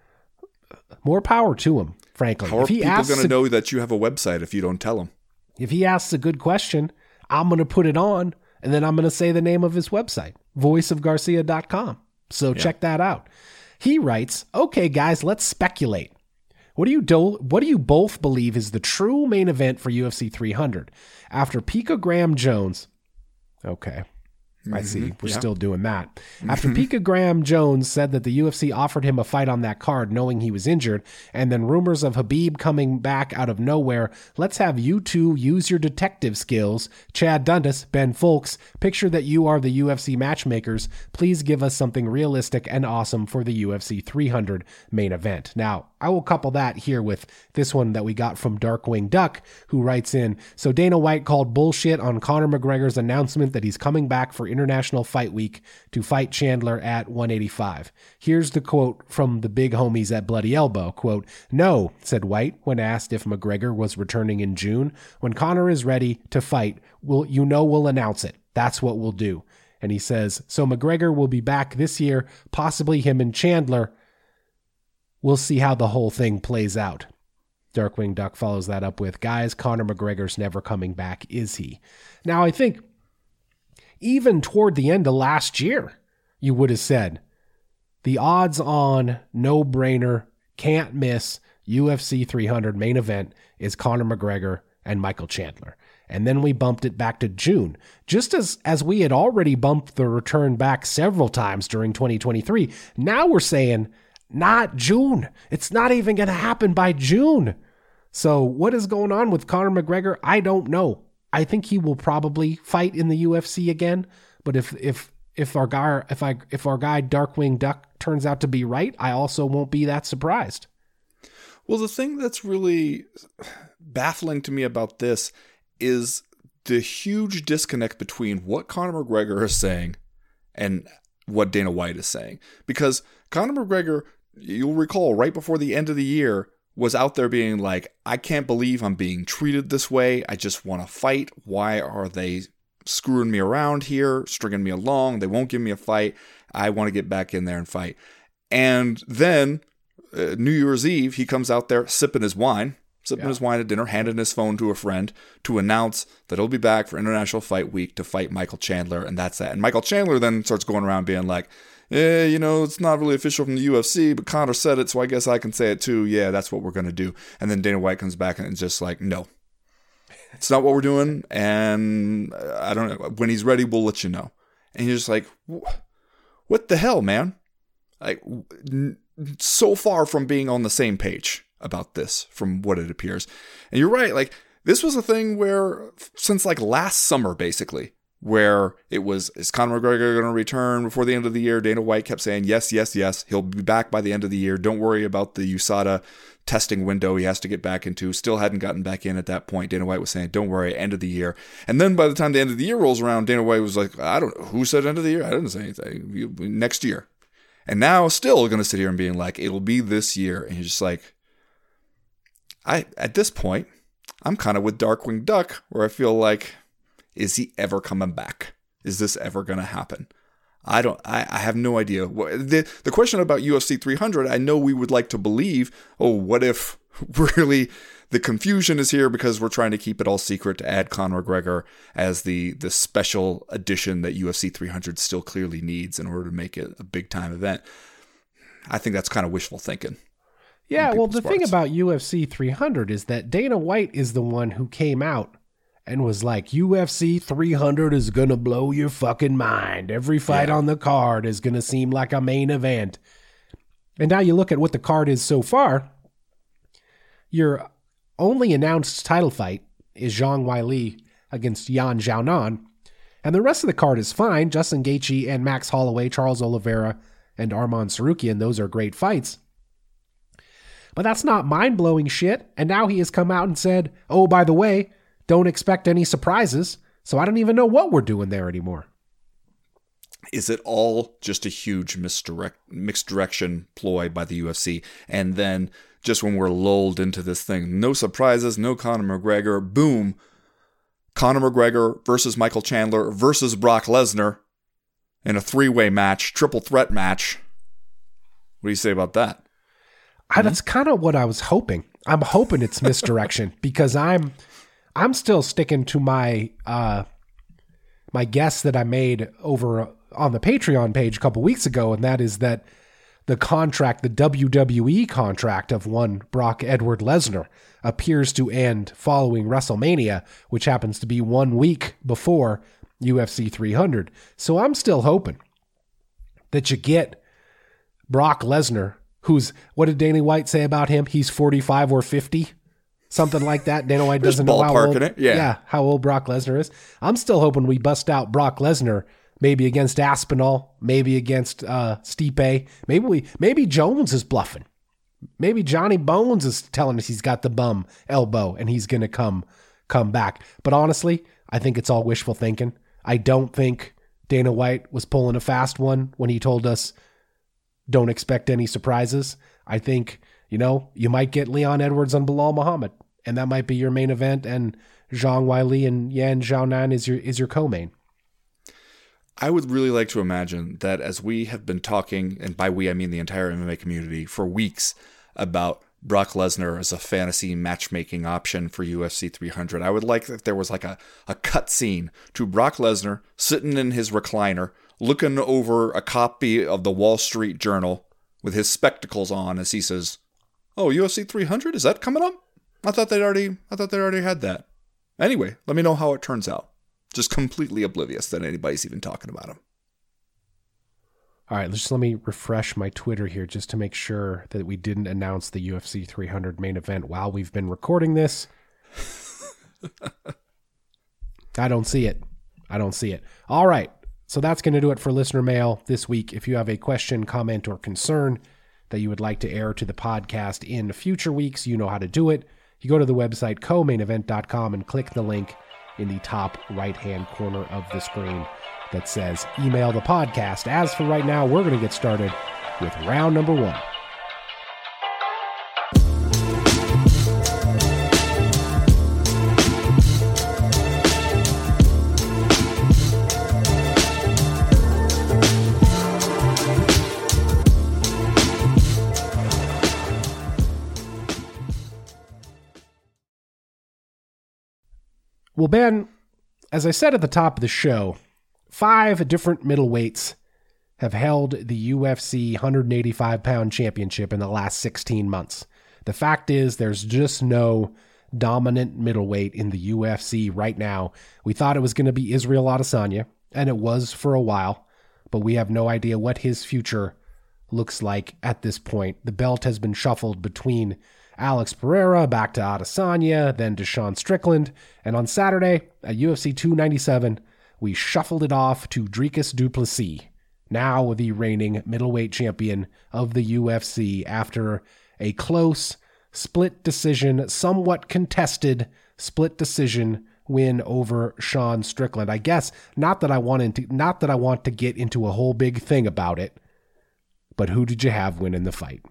more power to him, frankly. How are people going to know that you have a website if you don't tell them? If he asks a good question, I'm going to put it on, and then I'm going to say the name of his website, voiceofgarcia.com. So check that out. He writes, okay, guys, let's speculate. What do you both believe is the true main event for UFC 300? After Pico Graham Jones... Okay. I see. We're still doing that. After Pika Graham Jones said that the UFC offered him a fight on that card knowing he was injured, and then rumors of Khabib coming back out of nowhere, let's have you two use your detective skills. Chad Dundas, Ben Fowlkes, picture that you are the UFC matchmakers. Please give us something realistic and awesome for the UFC 300 main event. Now, I will couple that here with this one that we got from Darkwing Duck, who writes in, so Dana White called bullshit on Conor McGregor's announcement that he's coming back for International Fight Week to fight Chandler at 185. Here's the quote from the big homies at Bloody Elbow, quote, "No," said White when asked if McGregor was returning in June. "When Conor is ready to fight, we'll announce it. That's what we'll do." And he says, so McGregor will be back this year, possibly him and Chandler. We'll see how the whole thing plays out. Darkwing Duck follows that up with, guys, Conor McGregor's never coming back, is he? Now, I think even toward the end of last year, you would have said the odds on no-brainer, can't miss UFC 300 main event is Conor McGregor and Michael Chandler. And then we bumped it back to June, just as we had already bumped the return back several times during 2023. Now we're saying not June. It's not even going to happen by June. So what is going on with Conor McGregor? I don't know. I think he will probably fight in the UFC again. But if our guy Darkwing Duck turns out to be right, I also won't be that surprised. Well, the thing that's really baffling to me about this is the huge disconnect between what Conor McGregor is saying and what Dana White is saying. Because Conor McGregor, you'll recall, right before the end of the year, was out there being like, I can't believe I'm being treated this way. I just want to fight. Why are they screwing me around here, stringing me along? They won't give me a fight. I want to get back in there and fight. And then New Year's Eve, he comes out there sipping his wine at dinner, handing his phone to a friend to announce that he'll be back for International Fight Week to fight Michael Chandler, and that's that. And Michael Chandler then starts going around being like, it's not really official from the UFC, but Conor said it, so I guess I can say it too. Yeah, that's what we're going to do. And then Dana White comes back and is just like, no, it's not what we're doing, and I don't know. When he's ready, we'll let you know. And you're just like, what the hell, man? Like, so far from being on the same page about this from what it appears. And you're right, like, this was a thing where, since like last summer, basically, where it was, is Conor McGregor going to return before the end of the year? Dana White kept saying, yes, yes, yes, he'll be back by the end of the year. Don't worry about the USADA testing window he has to get back into. Still hadn't gotten back in at that point. Dana White was saying, don't worry, end of the year. And then by the time the end of the year rolls around, Dana White was like, I don't know, who said end of the year? I didn't say anything. Next year. And now still going to sit here and being like, it'll be this year. And you're just like, at this point, I'm kind of with Darkwing Duck, where I feel like, is he ever coming back? Is this ever going to happen? I have no idea. The question about UFC 300, I know we would like to believe, what if really the confusion is here because we're trying to keep it all secret to add Conor McGregor as the special edition that UFC 300 still clearly needs in order to make it a big time event. I think that's kind of wishful thinking. Yeah, well, the thing about UFC 300 is that Dana White is the one who came out and was like, UFC 300 is going to blow your fucking mind. Every fight on the card is going to seem like a main event. And now you look at what the card is so far. Your only announced title fight is Zhang Weili against Yan Xiaonan. And the rest of the card is fine. Justin Gaethje and Max Holloway, Charles Oliveira, and Arman Tsarukyan. Those are great fights. But that's not mind-blowing shit. And now he has come out and said, oh, by the way, don't expect any surprises. So I don't even know what we're doing there anymore. Is it all just a huge mixed direction ploy by the UFC? And then just when we're lulled into this thing, no surprises, no Conor McGregor, boom, Conor McGregor versus Michael Chandler versus Brock Lesnar in a three-way match, triple threat match. What do you say about that? That's kind of what I was hoping. I'm hoping it's misdirection because I'm still sticking to my my guess that I made over on the Patreon page a couple weeks ago, and that is that the contract, the WWE contract of one Brock Edward Lesnar, appears to end following WrestleMania, which happens to be 1 week before UFC 300. So I'm still hoping that you get Brock Lesnar, who's, what did Dana White say about him? He's 45 or 50, something like that. Dana White doesn't know how old, how old Brock Lesnar is. I'm still hoping we bust out Brock Lesnar, maybe against Aspinall, maybe against Stipe. Maybe Jones is bluffing. Maybe Johnny Bones is telling us he's got the bum elbow and he's going to come back. But honestly, I think it's all wishful thinking. I don't think Dana White was pulling a fast one when he told us don't expect any surprises. I think, you might get Leon Edwards on Bilal Muhammad, and that might be your main event, and Zhang Weili and Yan Xiaonan is your co-main. I would really like to imagine that as we have been talking, and by we I mean the entire MMA community, for weeks about Brock Lesnar as a fantasy matchmaking option for UFC 300, I would like if there was like a cut scene to Brock Lesnar sitting in his recliner, looking over a copy of the Wall Street Journal with his spectacles on as he says, "Oh, UFC 300, is that coming up? I thought they'd already had that." Anyway, let me know how it turns out. Just completely oblivious that anybody's even talking about him. All right, just let me refresh my Twitter here just to make sure that we didn't announce the UFC 300 main event while we've been recording this. I don't see it. All right, so that's going to do it for listener mail this week. If you have a question, comment, or concern that you would like to air to the podcast in future weeks, you know how to do it. You go to the website comainevent.com and click the link in the top right-hand corner of the screen that says email the podcast. As for right now, we're going to get started with round number 1. Well, Ben, as I said at the top of the show, 5 different middleweights have held the UFC 185-pound championship in the last 16 months. The fact is, there's just no dominant middleweight in the UFC right now. We thought it was going to be Israel Adesanya, and it was for a while, but we have no idea what his future looks like at this point. The belt has been shuffled between Alex Pereira, back to Adesanya, then to Sean Strickland, and on Saturday at UFC 297, we shuffled it off to Dricus du Plessis, now the reigning middleweight champion of the UFC after a close split decision, somewhat contested split decision win over Sean Strickland. I guess not that I want to get into a whole big thing about it, but who did you have winning the fight?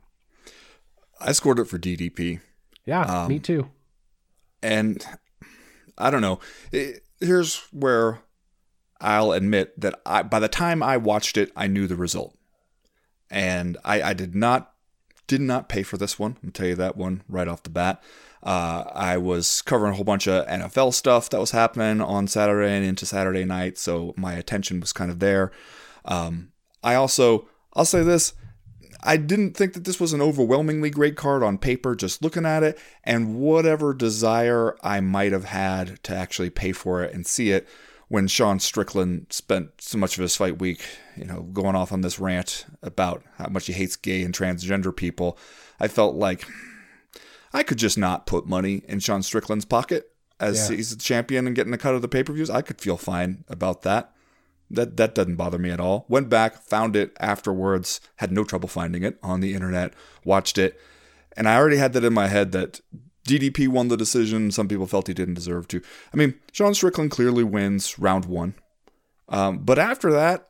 I scored it for DDP. Yeah, me too. And I don't know. Here's where I'll admit that by the time I watched it, I knew the result. And I did not pay for this one. I'll tell you that one right off the bat. I was covering a whole bunch of NFL stuff that was happening on Saturday and into Saturday night, so my attention was kind of there. I'll say this, I didn't think that this was an overwhelmingly great card on paper, just looking at it, and whatever desire I might have had to actually pay for it and see it, when Sean Strickland spent so much of his fight week, going off on this rant about how much he hates gay and transgender people, I felt like I could just not put money in Sean Strickland's pocket as he's the champion and getting a cut of the pay-per-views. I could feel fine about that. That doesn't bother me at all. Went back, found it afterwards, had no trouble finding it on the internet, watched it, and I already had that in my head that DDP won the decision. Some people felt he didn't deserve to. I mean, Sean Strickland clearly wins round 1. But after that,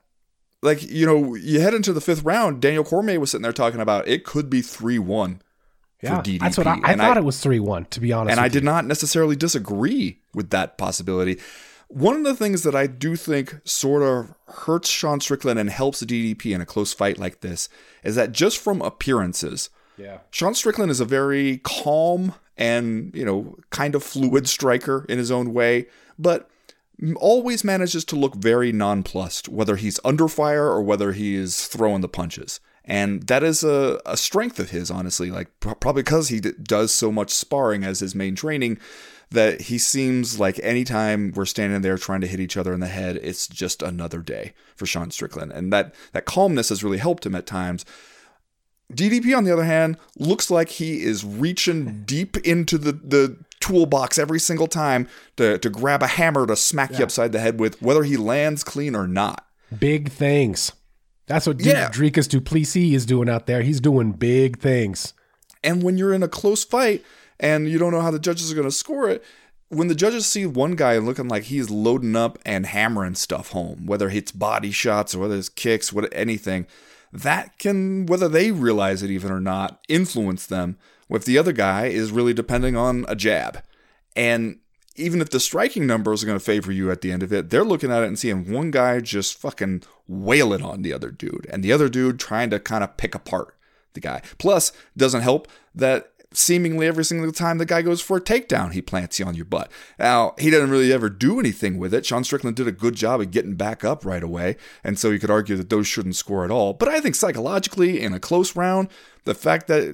you head into the 5th round, Daniel Cormier was sitting there talking about it could be 3-1 for DDP. That's what I thought it was 3-1, to be honest. And I did not necessarily disagree with that possibility. One of the things that I do think sort of hurts Sean Strickland and helps DDP in a close fight like this is that just from appearances, Sean Strickland is a very calm and, kind of fluid striker in his own way, but always manages to look very nonplussed, whether he's under fire or whether he is throwing the punches. And that is a strength of his, honestly, probably because he does so much sparring as his main training, that he seems like anytime we're standing there trying to hit each other in the head, it's just another day for Sean Strickland. And that calmness has really helped him at times. DDP, on the other hand, looks like he is reaching deep into the toolbox every single time to grab a hammer to smack you upside the head with, whether he lands clean or not. Big things. That's what Dricus du Plessis is doing out there. He's doing big things. And when you're in a close fight and you don't know how the judges are going to score it, when the judges see one guy looking like he's loading up and hammering stuff home, whether it's body shots or whether it's kicks, anything, that can, whether they realize it even or not, influence them if the other guy is really depending on a jab. And even if the striking numbers are going to favor you at the end of it, they're looking at it and seeing one guy just fucking wail it on the other dude, and the other dude trying to kind of pick apart the guy. Plus, doesn't help that seemingly every single time the guy goes for a takedown, he plants you on your butt. Now, he doesn't really ever do anything with it. Sean Strickland did a good job of getting back up right away, and so you could argue that those shouldn't score at all. But I think psychologically, in a close round, the fact that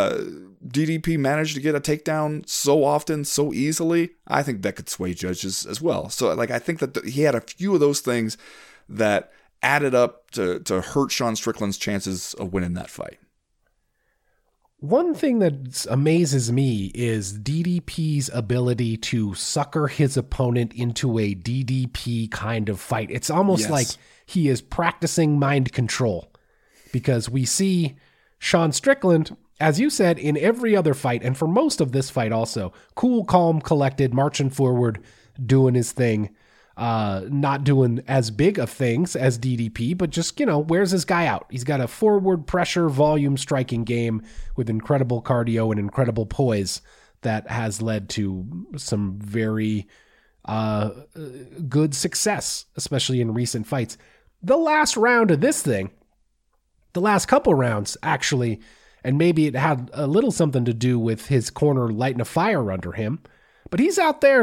DDP managed to get a takedown so often, so easily, I think that could sway judges as well. So, I think that he had a few of those things that added up to hurt Sean Strickland's chances of winning that fight. One thing that amazes me is DDP's ability to sucker his opponent into a DDP kind of fight. It's almost like he is practicing mind control, because we see Sean Strickland, as you said, in every other fight, and for most of this fight also, cool, calm, collected, marching forward, doing his thing. Not doing as big of things as DDP, but just, wears his guy out. He's got a forward pressure volume striking game with incredible cardio and incredible poise that has led to some very good success, especially in recent fights. The last round of this thing, the last couple rounds actually, and maybe it had a little something to do with his corner lighting a fire under him, but he's out there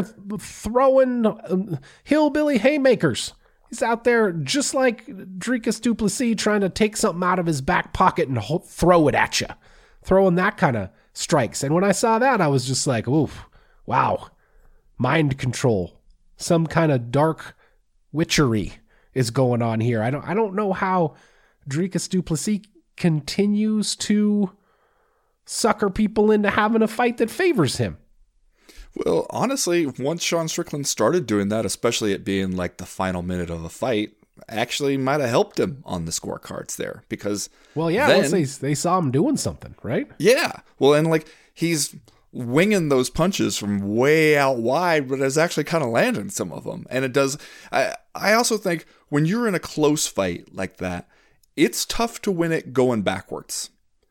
throwing hillbilly haymakers. He's out there just like Dricus du Plessis trying to take something out of his back pocket and throw it at you. Throwing that kind of strikes. And when I saw that, I was just like, oof, wow. Mind control. Some kind of dark witchery is going on here. I don't know how Dricus du Plessis continues to sucker people into having a fight that favors him. Well, honestly, once Sean Strickland started doing that, especially it being like the final minute of a fight, actually might have helped him on the scorecards there, because they saw him doing something, right? Yeah. Well, and he's winging those punches from way out wide, but it's actually kind of landing some of them. And it does. I also think when you're in a close fight like that, it's tough to win it going backwards.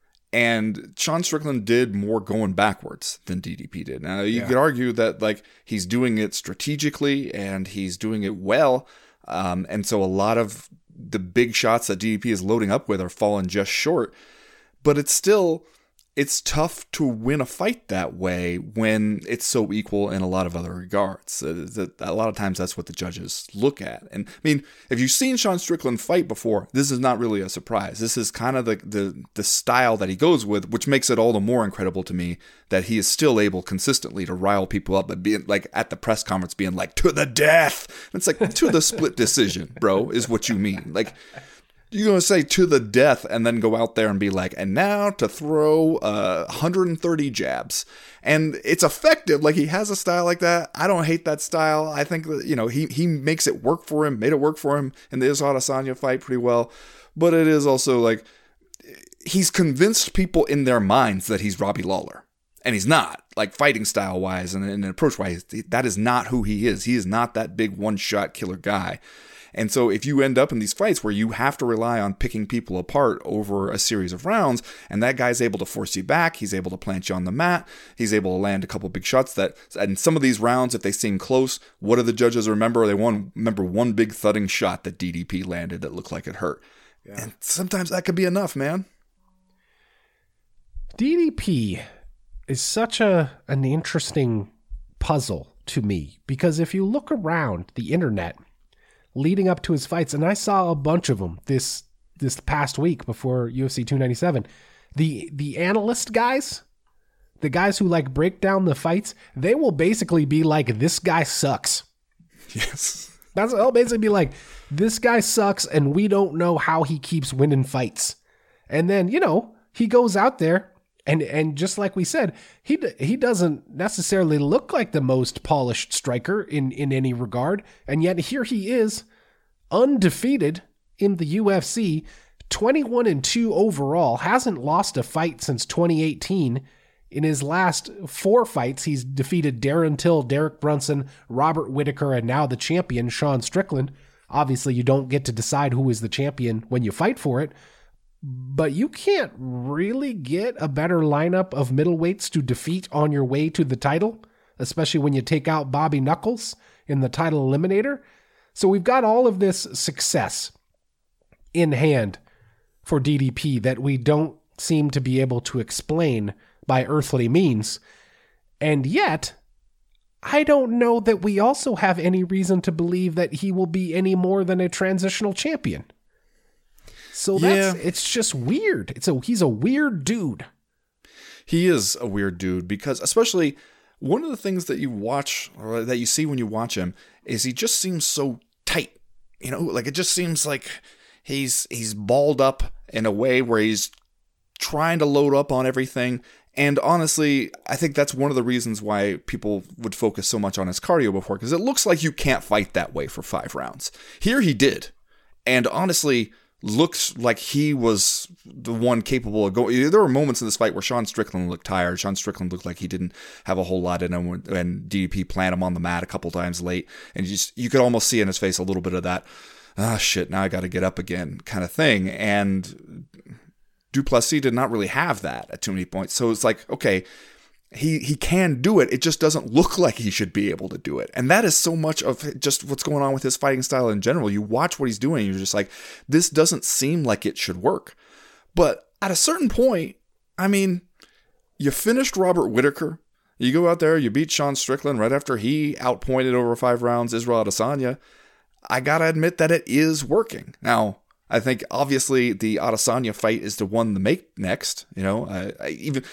And Sean Strickland did more going backwards than DDP did. Now, you could argue that he's doing it strategically and he's doing it well. And so a lot of the big shots that DDP is loading up with are falling just short. But it's tough to win a fight that way when it's so equal in a lot of other regards. A lot of times that's what the judges look at. And I mean, if you've seen Sean Strickland fight before, this is not really a surprise. This is kind of the style that he goes with, which makes it all the more incredible to me that he is still able consistently to rile people up and being at the press conference being like, to the death. And it's to the split decision, bro, is what you mean. You're going to say to the death and then go out there and be like, and now to throw 130 jabs. And it's effective. He has a style like that. I don't hate that style. I think that, he makes it work for him, made it work for him in the Israel Adesanya fight pretty well. But it is also he's convinced people in their minds that he's Robbie Lawler. And he's not, fighting style wise and approach wise. That is not who he is. He is not that big one-shot killer guy. And so if you end up in these fights where you have to rely on picking people apart over a series of rounds, and that guy's able to force you back, he's able to plant you on the mat, he's able to land a couple big shots and some of these rounds, if they seem close, what do the judges remember? They remember one big thudding shot that DDP landed that looked like it hurt. Yeah. And sometimes that could be enough, man. DDP is such an interesting puzzle to me, because if you look around the internet leading up to his fights, and I saw a bunch of them this past week before UFC 297, the analyst guys the guys who like break down the fights, they will basically be like, this guy sucks. Yes. They'll basically be like, this guy sucks and we don't know how he keeps winning fights. And then, he goes out there and just like we said, he doesn't necessarily look like the most polished striker in any regard. And yet here he is, undefeated in the UFC, 21-2 overall, hasn't lost a fight since 2018. In his last 4 fights, he's defeated Darren Till, Derek Brunson, Robert Whittaker, and now the champion, Sean Strickland. Obviously, you don't get to decide who is the champion when you fight for it, but you can't really get a better lineup of middleweights to defeat on your way to the title, especially when you take out Bobby Knuckles in the title eliminator. So we've got all of this success in hand for DDP that we don't seem to be able to explain by earthly means. And yet, I don't know that we also have any reason to believe that he will be any more than a transitional champion. So it's just weird. He's a weird dude. He is a weird dude because especially one of the things that you watch or that you see when you watch him is he just seems so tight. Like it just seems like he's balled up in a way where he's trying to load up on everything. And honestly, I think that's one of the reasons why people would focus so much on his cardio before, because it looks like you can't fight that way for 5 rounds. Here he did. And honestly, looks like he was the one capable of going. There were moments in this fight where Sean Strickland looked tired. Sean Strickland looked like he didn't have a whole lot in him, and DDP planted him on the mat a couple times late. And you could almost see in his face a little bit of that, shit, now I got to get up again kind of thing. And Duplessis did not really have that at too many points. So it's like, okay, he can do it. It just doesn't look like he should be able to do it. And that is so much of just what's going on with his fighting style in general. You watch what he's doing, you're just like, this doesn't seem like it should work. But at a certain point, I mean, you finished Robert Whittaker. You go out there, you beat Sean Strickland right after he outpointed over 5 rounds Israel Adesanya. I gotta admit that it is working. Now, I think obviously the Adesanya fight is the one to make next. I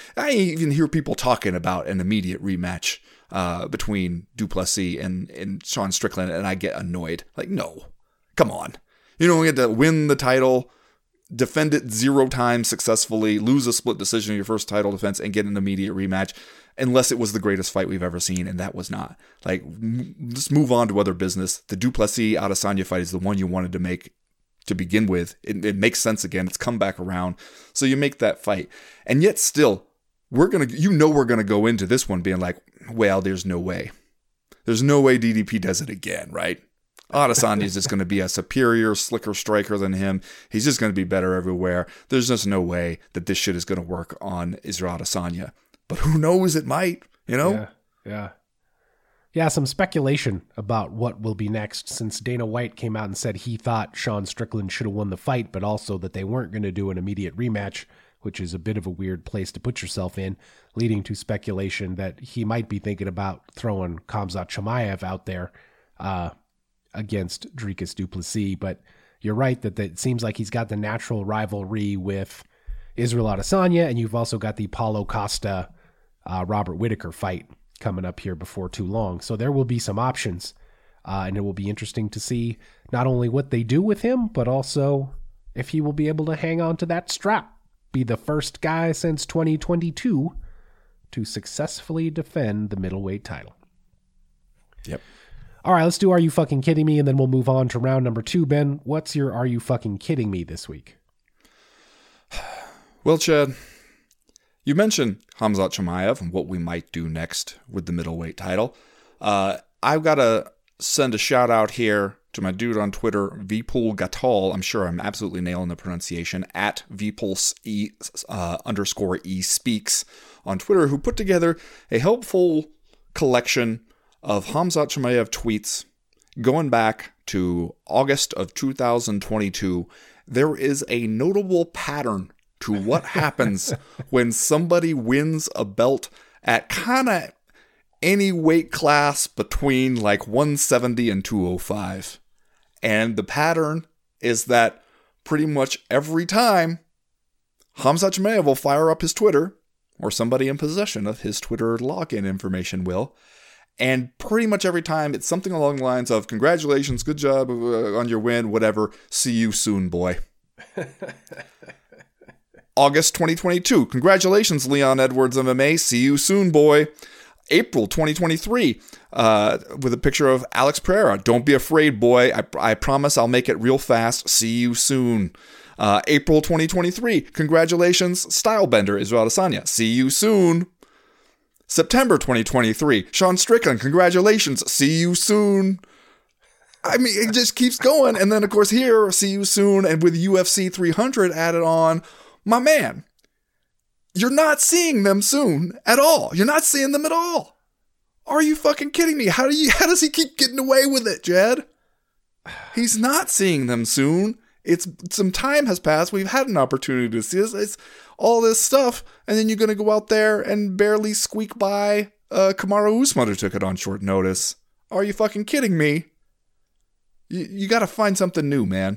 even hear people talking about an immediate rematch between Duplessis and Sean Strickland, and I get annoyed. Like, no, come on. We get to win the title, defend it 0 times successfully, lose a split decision in your first title defense, and get an immediate rematch, unless it was the greatest fight we've ever seen, and that was not. Like, let's move on to other business. The Duplessis-Adesanya fight is the one you wanted to make to begin with. It makes sense again. It's come back around. So you make that fight. And yet still, we're going to go into this one being like, well, there's no way. There's no way DDP does it again, right? Adesanya is just going to be a superior, slicker striker than him. He's just going to be better everywhere. There's just no way that this shit is going to work on Israel Adesanya. But who knows? It might, Yeah, some speculation about what will be next, since Dana White came out and said he thought Sean Strickland should have won the fight, but also that they weren't going to do an immediate rematch, which is a bit of a weird place to put yourself in, leading to speculation that he might be thinking about throwing Khamzat Chimaev out there against Dricus du Plessis. But you're right that it seems like he's got the natural rivalry with Israel Adesanya, and you've also got the Paulo Costa, Robert Whittaker fight coming up here before too long. So there will be some options, and it will be interesting to see not only what they do with him, but also if he will be able to hang on to that strap, be the first guy since 2022 to successfully defend the middleweight title. Yep. All right, let's do Are You Fucking Kidding Me? And then we'll move on to round number 2. Ben, what's your Are You Fucking Kidding Me this week? Well, Chad, you mentioned Khamzat Chimaev and what we might do next with the middleweight title. I've got to send a shout out here to my dude on Twitter, Vipul Gatal. I'm sure I'm absolutely nailing the pronunciation, at Vipul's _E speaks on Twitter, who put together a helpful collection of Khamzat Chimaev tweets going back to August of 2022. There is a notable pattern to what happens when somebody wins a belt at kind of any weight class between like 170 and 205. And the pattern is that pretty much every time Khamzat Chimaev will fire up his Twitter or somebody in possession of his Twitter login information will. And pretty much every time it's something along the lines of, congratulations, good job on your win, whatever, see you soon, boy. August 2022, congratulations, Leon Edwards MMA, see you soon, boy. April 2023, with a picture of Alex Pereira, don't be afraid, boy, I promise I'll make it real fast, see you soon. April 2023, congratulations, Stylebender, Israel Adesanya, see you soon. September 2023, Sean Strickland, congratulations, see you soon. I mean, it just keeps going. And then, of course, here, see you soon. And with UFC 300 added on, my man, you're not seeing them soon at all. You're not seeing them at all. Are you fucking kidding me? How does he keep getting away with it, Jed? He's not seeing them soon. Some time has passed. We've had an opportunity to see this. It's all this stuff, and then you're going to go out there and barely squeak by Kamaru Usman, who took it on short notice. Are you fucking kidding me? You got to find something new, man.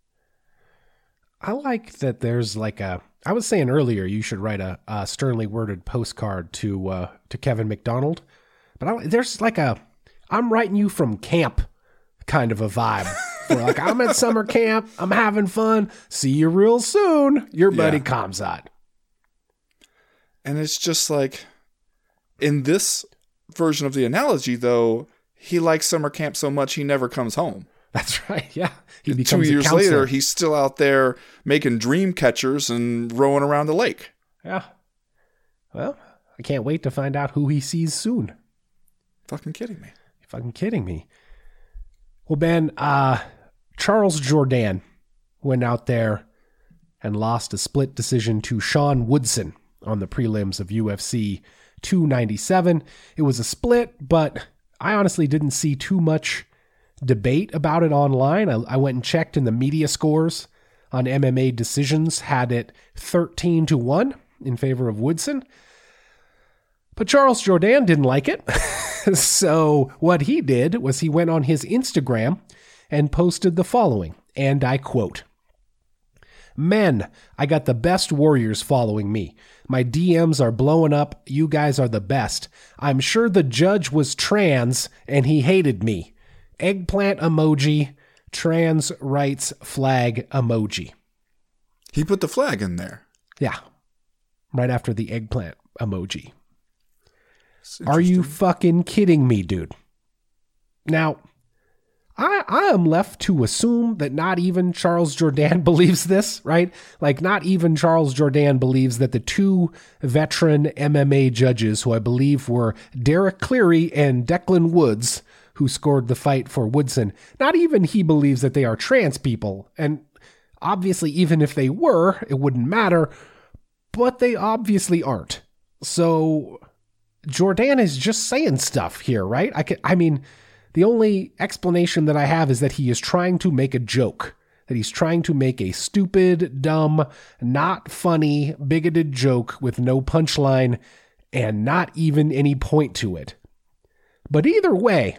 I like that there's like I was saying earlier you should write a sternly worded postcard to Kevin McDonald, but there's like I'm writing you from camp kind of a vibe. Where like, I'm at summer camp, I'm having fun, see you real soon, your buddy Kamzat. And it's just like, in this version of the analogy, though, he likes summer camp so much he never comes home. That's right, yeah. He becomes 2 years a counselor. later, he's still out there making dream catchers and rowing around the lake. Yeah. Well, I can't wait to find out who he sees soon. Fucking kidding me. You're fucking kidding me. Well, Ben, Charles Jourdain went out there and lost a split decision to Sean Woodson on the prelims of UFC 297. It was a split, but I honestly didn't see too much debate about it online. I went and checked, and the media scores on MMA Decisions had it 13-1 in favor of Woodson. But Charles Jourdain didn't like it. So what he did was he went on his Instagram and posted the following, and I quote, "Men, I got the best warriors following me. My DMs are blowing up. You guys are the best. I'm sure the judge was trans and he hated me. Eggplant emoji, trans rights flag emoji." He put the flag in there. Yeah. Right after the eggplant emoji. Are you fucking kidding me, dude? Now, I am left to assume that not even Charles Jourdain believes this, right? Like, not even Charles Jourdain believes that the two veteran MMA judges, who I believe were Derek Cleary and Declan Woods, who scored the fight for Woodson, not even he believes that they are trans people. And obviously, even if they were, it wouldn't matter, but they obviously aren't. So Jourdain is just saying stuff here, right? I mean, the only explanation that I have is that he is trying to make a joke, that he's trying to make a stupid, dumb, not funny, bigoted joke with no punchline and not even any point to it. But either way,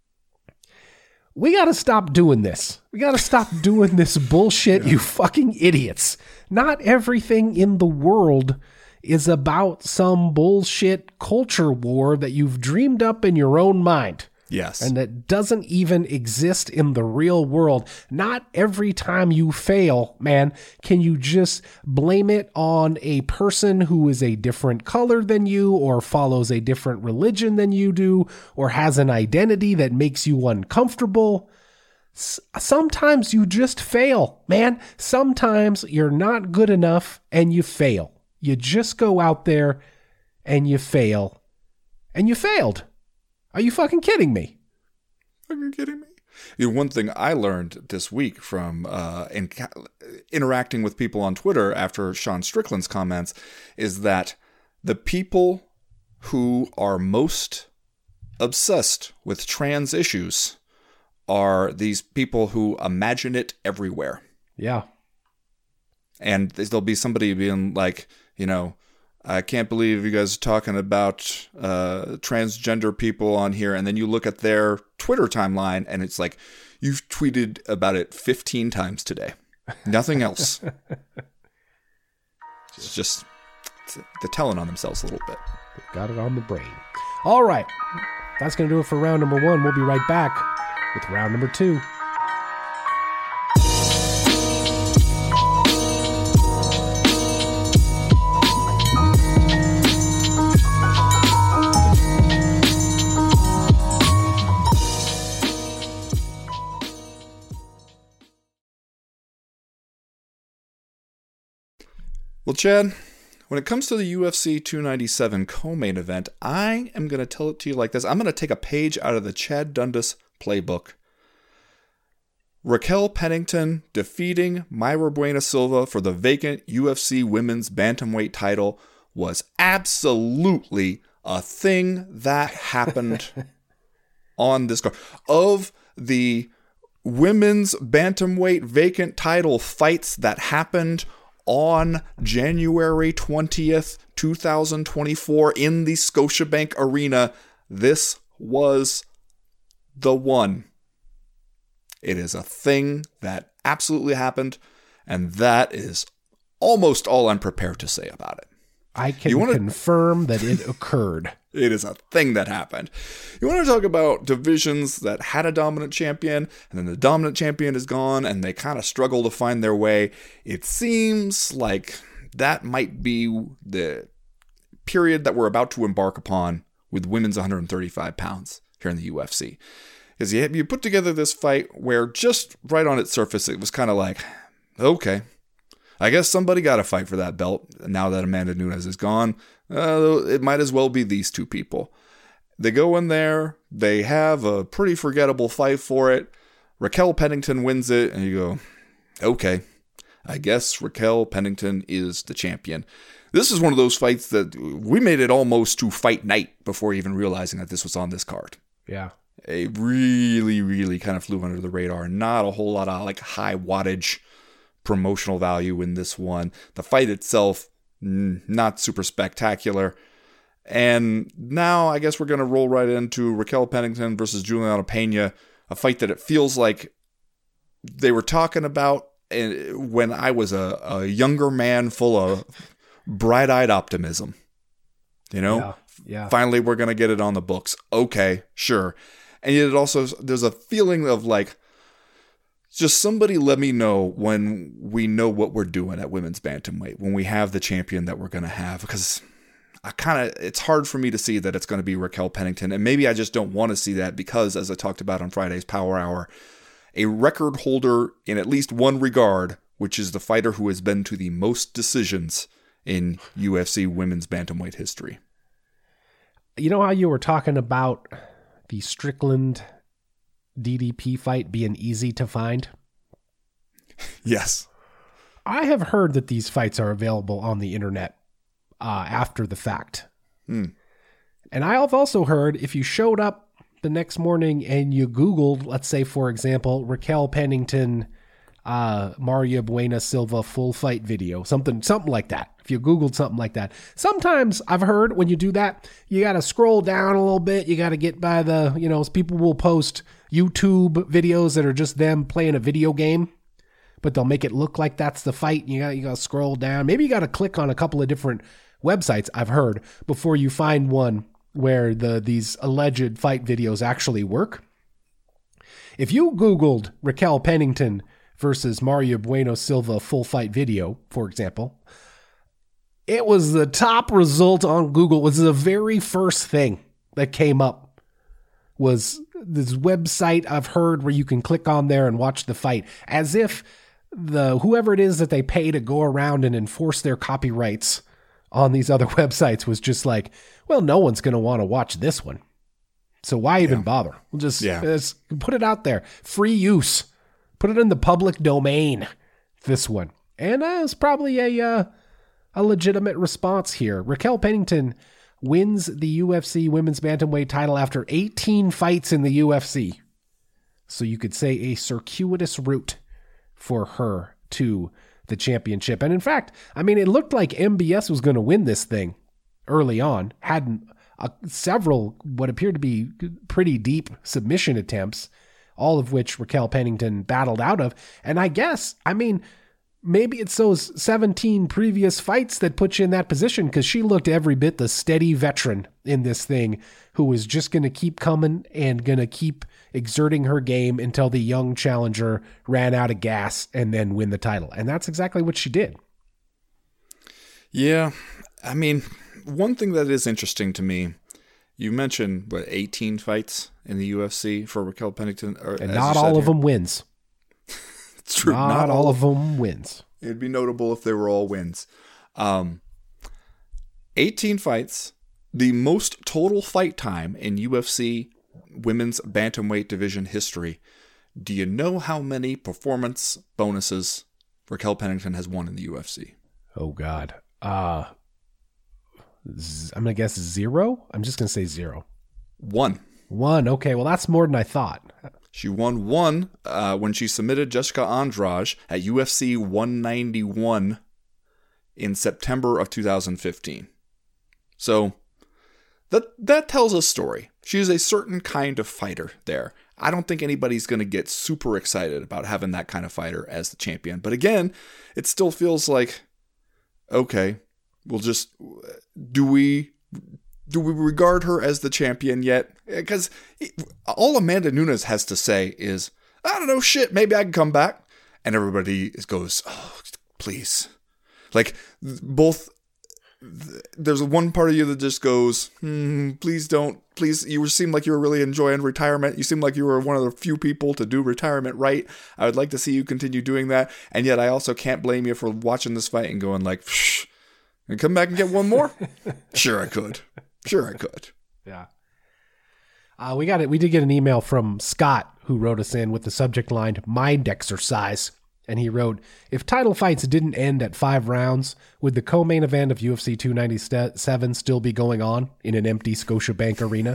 we got to stop doing this. We got to stop doing this bullshit, you fucking idiots. Not everything in the world is about some bullshit culture war that you've dreamed up in your own mind. Yes. And that doesn't even exist in the real world. Not every time you fail, man, can you just blame it on a person who is a different color than you, or follows a different religion than you do, or has an identity that makes you uncomfortable. Sometimes you just fail, man. Sometimes you're not good enough and you fail. You just go out there and you fail, and you failed. Are you fucking kidding me? Fucking kidding me? You know, one thing I learned this week from interacting with people on Twitter after Sean Strickland's comments is that the people who are most obsessed with trans issues are these people who imagine it everywhere. Yeah. And there'll be somebody being like, you know, I can't believe you guys are talking about transgender people on here. And then you look at their Twitter timeline and it's like, you've tweeted about it 15 times today. Nothing else. It's just the telling on themselves a little bit. Got it on the brain. All right. That's going to do it for round number 1. We'll be right back with round number 2. Well, Chad, when it comes to the UFC 297 co-main event, I am going to tell it to you like this. I'm going to take a page out of the Chad Dundas playbook. Raquel Pennington defeating Mayra Bueno Silva for the vacant UFC women's bantamweight title was absolutely a thing that happened on this card. Of the women's bantamweight vacant title fights that happened on January 20th, 2024 in the Scotiabank Arena, this was the one. It is a thing that absolutely happened, and that is almost all I'm prepared to say about it. I can confirm that it occurred. It is a thing that happened. You want to talk about divisions that had a dominant champion, and then the dominant champion is gone, and they kind of struggle to find their way. It seems like that might be the period that we're about to embark upon with women's 135 pounds here in the UFC. Because you put together this fight where just right on its surface, it was kind of like, okay, I guess somebody got to fight for that belt now that Amanda Nunes is gone. It might as well be these two people. They go in there. They have a pretty forgettable fight for it. Raquel Pennington wins it, and you go, okay, I guess Raquel Pennington is the champion. This is one of those fights that we made it almost to fight night before even realizing that this was on this card. Yeah. It really, really kind of flew under the radar. Not a whole lot of like high wattage promotional value in this one. The fight itself, not super spectacular. And now I guess we're going to roll right into Raquel Pennington versus Juliana Pena, a fight that it feels like they were talking about when I was a younger man full of bright-eyed optimism. You know? Yeah. Finally, we're going to get it on the books. Okay, sure. And yet it also, there's a feeling of like, just somebody let me know when we know what we're doing at women's bantamweight, when we have the champion that we're going to have, because it's hard for me to see that it's going to be Raquel Pennington. And maybe I just don't want to see that because, as I talked about on Friday's Power Hour, a record holder in at least one regard, which is the fighter who has been to the most decisions in UFC women's bantamweight history. You know how you were talking about the Strickland DDP fight being easy to find? Yes. I have heard that these fights are available on the internet after the fact. And I have also heard if you showed up the next morning and you Googled, let's say, for example, Raquel Pennington, Mayra Bueno Silva full fight video, something like that. If you Googled something like that, sometimes I've heard when you do that, you got to scroll down a little bit. You got to get by people will post YouTube videos that are just them playing a video game, but they'll make it look like that's the fight. You got to scroll down. Maybe you got to click on a couple of different websites, I've heard, before you find one where these alleged fight videos actually work. If you Googled Raquel Pennington versus Mayra Bueno Silva full fight video, for example, it was the top result on Google. It was the very first thing that came up, was this website I've heard where you can click on there and watch the fight, as if whoever it is that they pay to go around and enforce their copyrights on these other websites was just like, well, no one's going to want to watch this one, so why even bother? We'll just put it out there. Free use. Put it in the public domain, this one. And it's probably a legitimate response here. Raquel Pennington wins the UFC women's bantamweight title after 18 fights in the UFC. So you could say a circuitous route for her to the championship. And in fact, it looked like MBS was going to win this thing early on. Had several what appeared to be pretty deep submission attempts, all of which Raquel Pennington battled out of. And I guess, maybe it's those 17 previous fights that put you in that position, because she looked every bit the steady veteran in this thing who was just going to keep coming and going to keep exerting her game until the young challenger ran out of gas and then win the title. And that's exactly what she did. Yeah. I mean, one thing that is interesting to me, you mentioned, 18 fights in the UFC for Raquel Pennington. And not all of them wins. It's true. Not all of them wins. It'd be notable if they were all wins. 18 fights, the most total fight time in UFC women's bantamweight division history. Do you know how many performance bonuses Raquel Pennington has won in the UFC? Oh, God. I'm going to guess 0. I'm just going to say 0. 1. 1. Okay, well, that's more than I thought. She won 1 when she submitted Jessica Andrade at UFC 191 in September of 2015. So that tells a story. She is a certain kind of fighter there. I don't think anybody's going to get super excited about having that kind of fighter as the champion. But again, it still feels like, okay, we'll just, do we regard her as the champion yet? Because all Amanda Nunes has to say is, I don't know, shit, maybe I can come back. And everybody goes, oh, please. Like, both, there's one part of you that just goes, please don't, please, you seem like you were really enjoying retirement. You seem like you were one of the few people to do retirement right. I would like to see you continue doing that. And yet I also can't blame you for watching this fight and going like, psh, and come back and get one more? Sure I could. Yeah. We did get an email from Scott, who wrote us in with the subject line, mind exercise. And he wrote, if title fights didn't end at 5 rounds, would the co-main event of UFC 297 still be going on in an empty Scotiabank arena?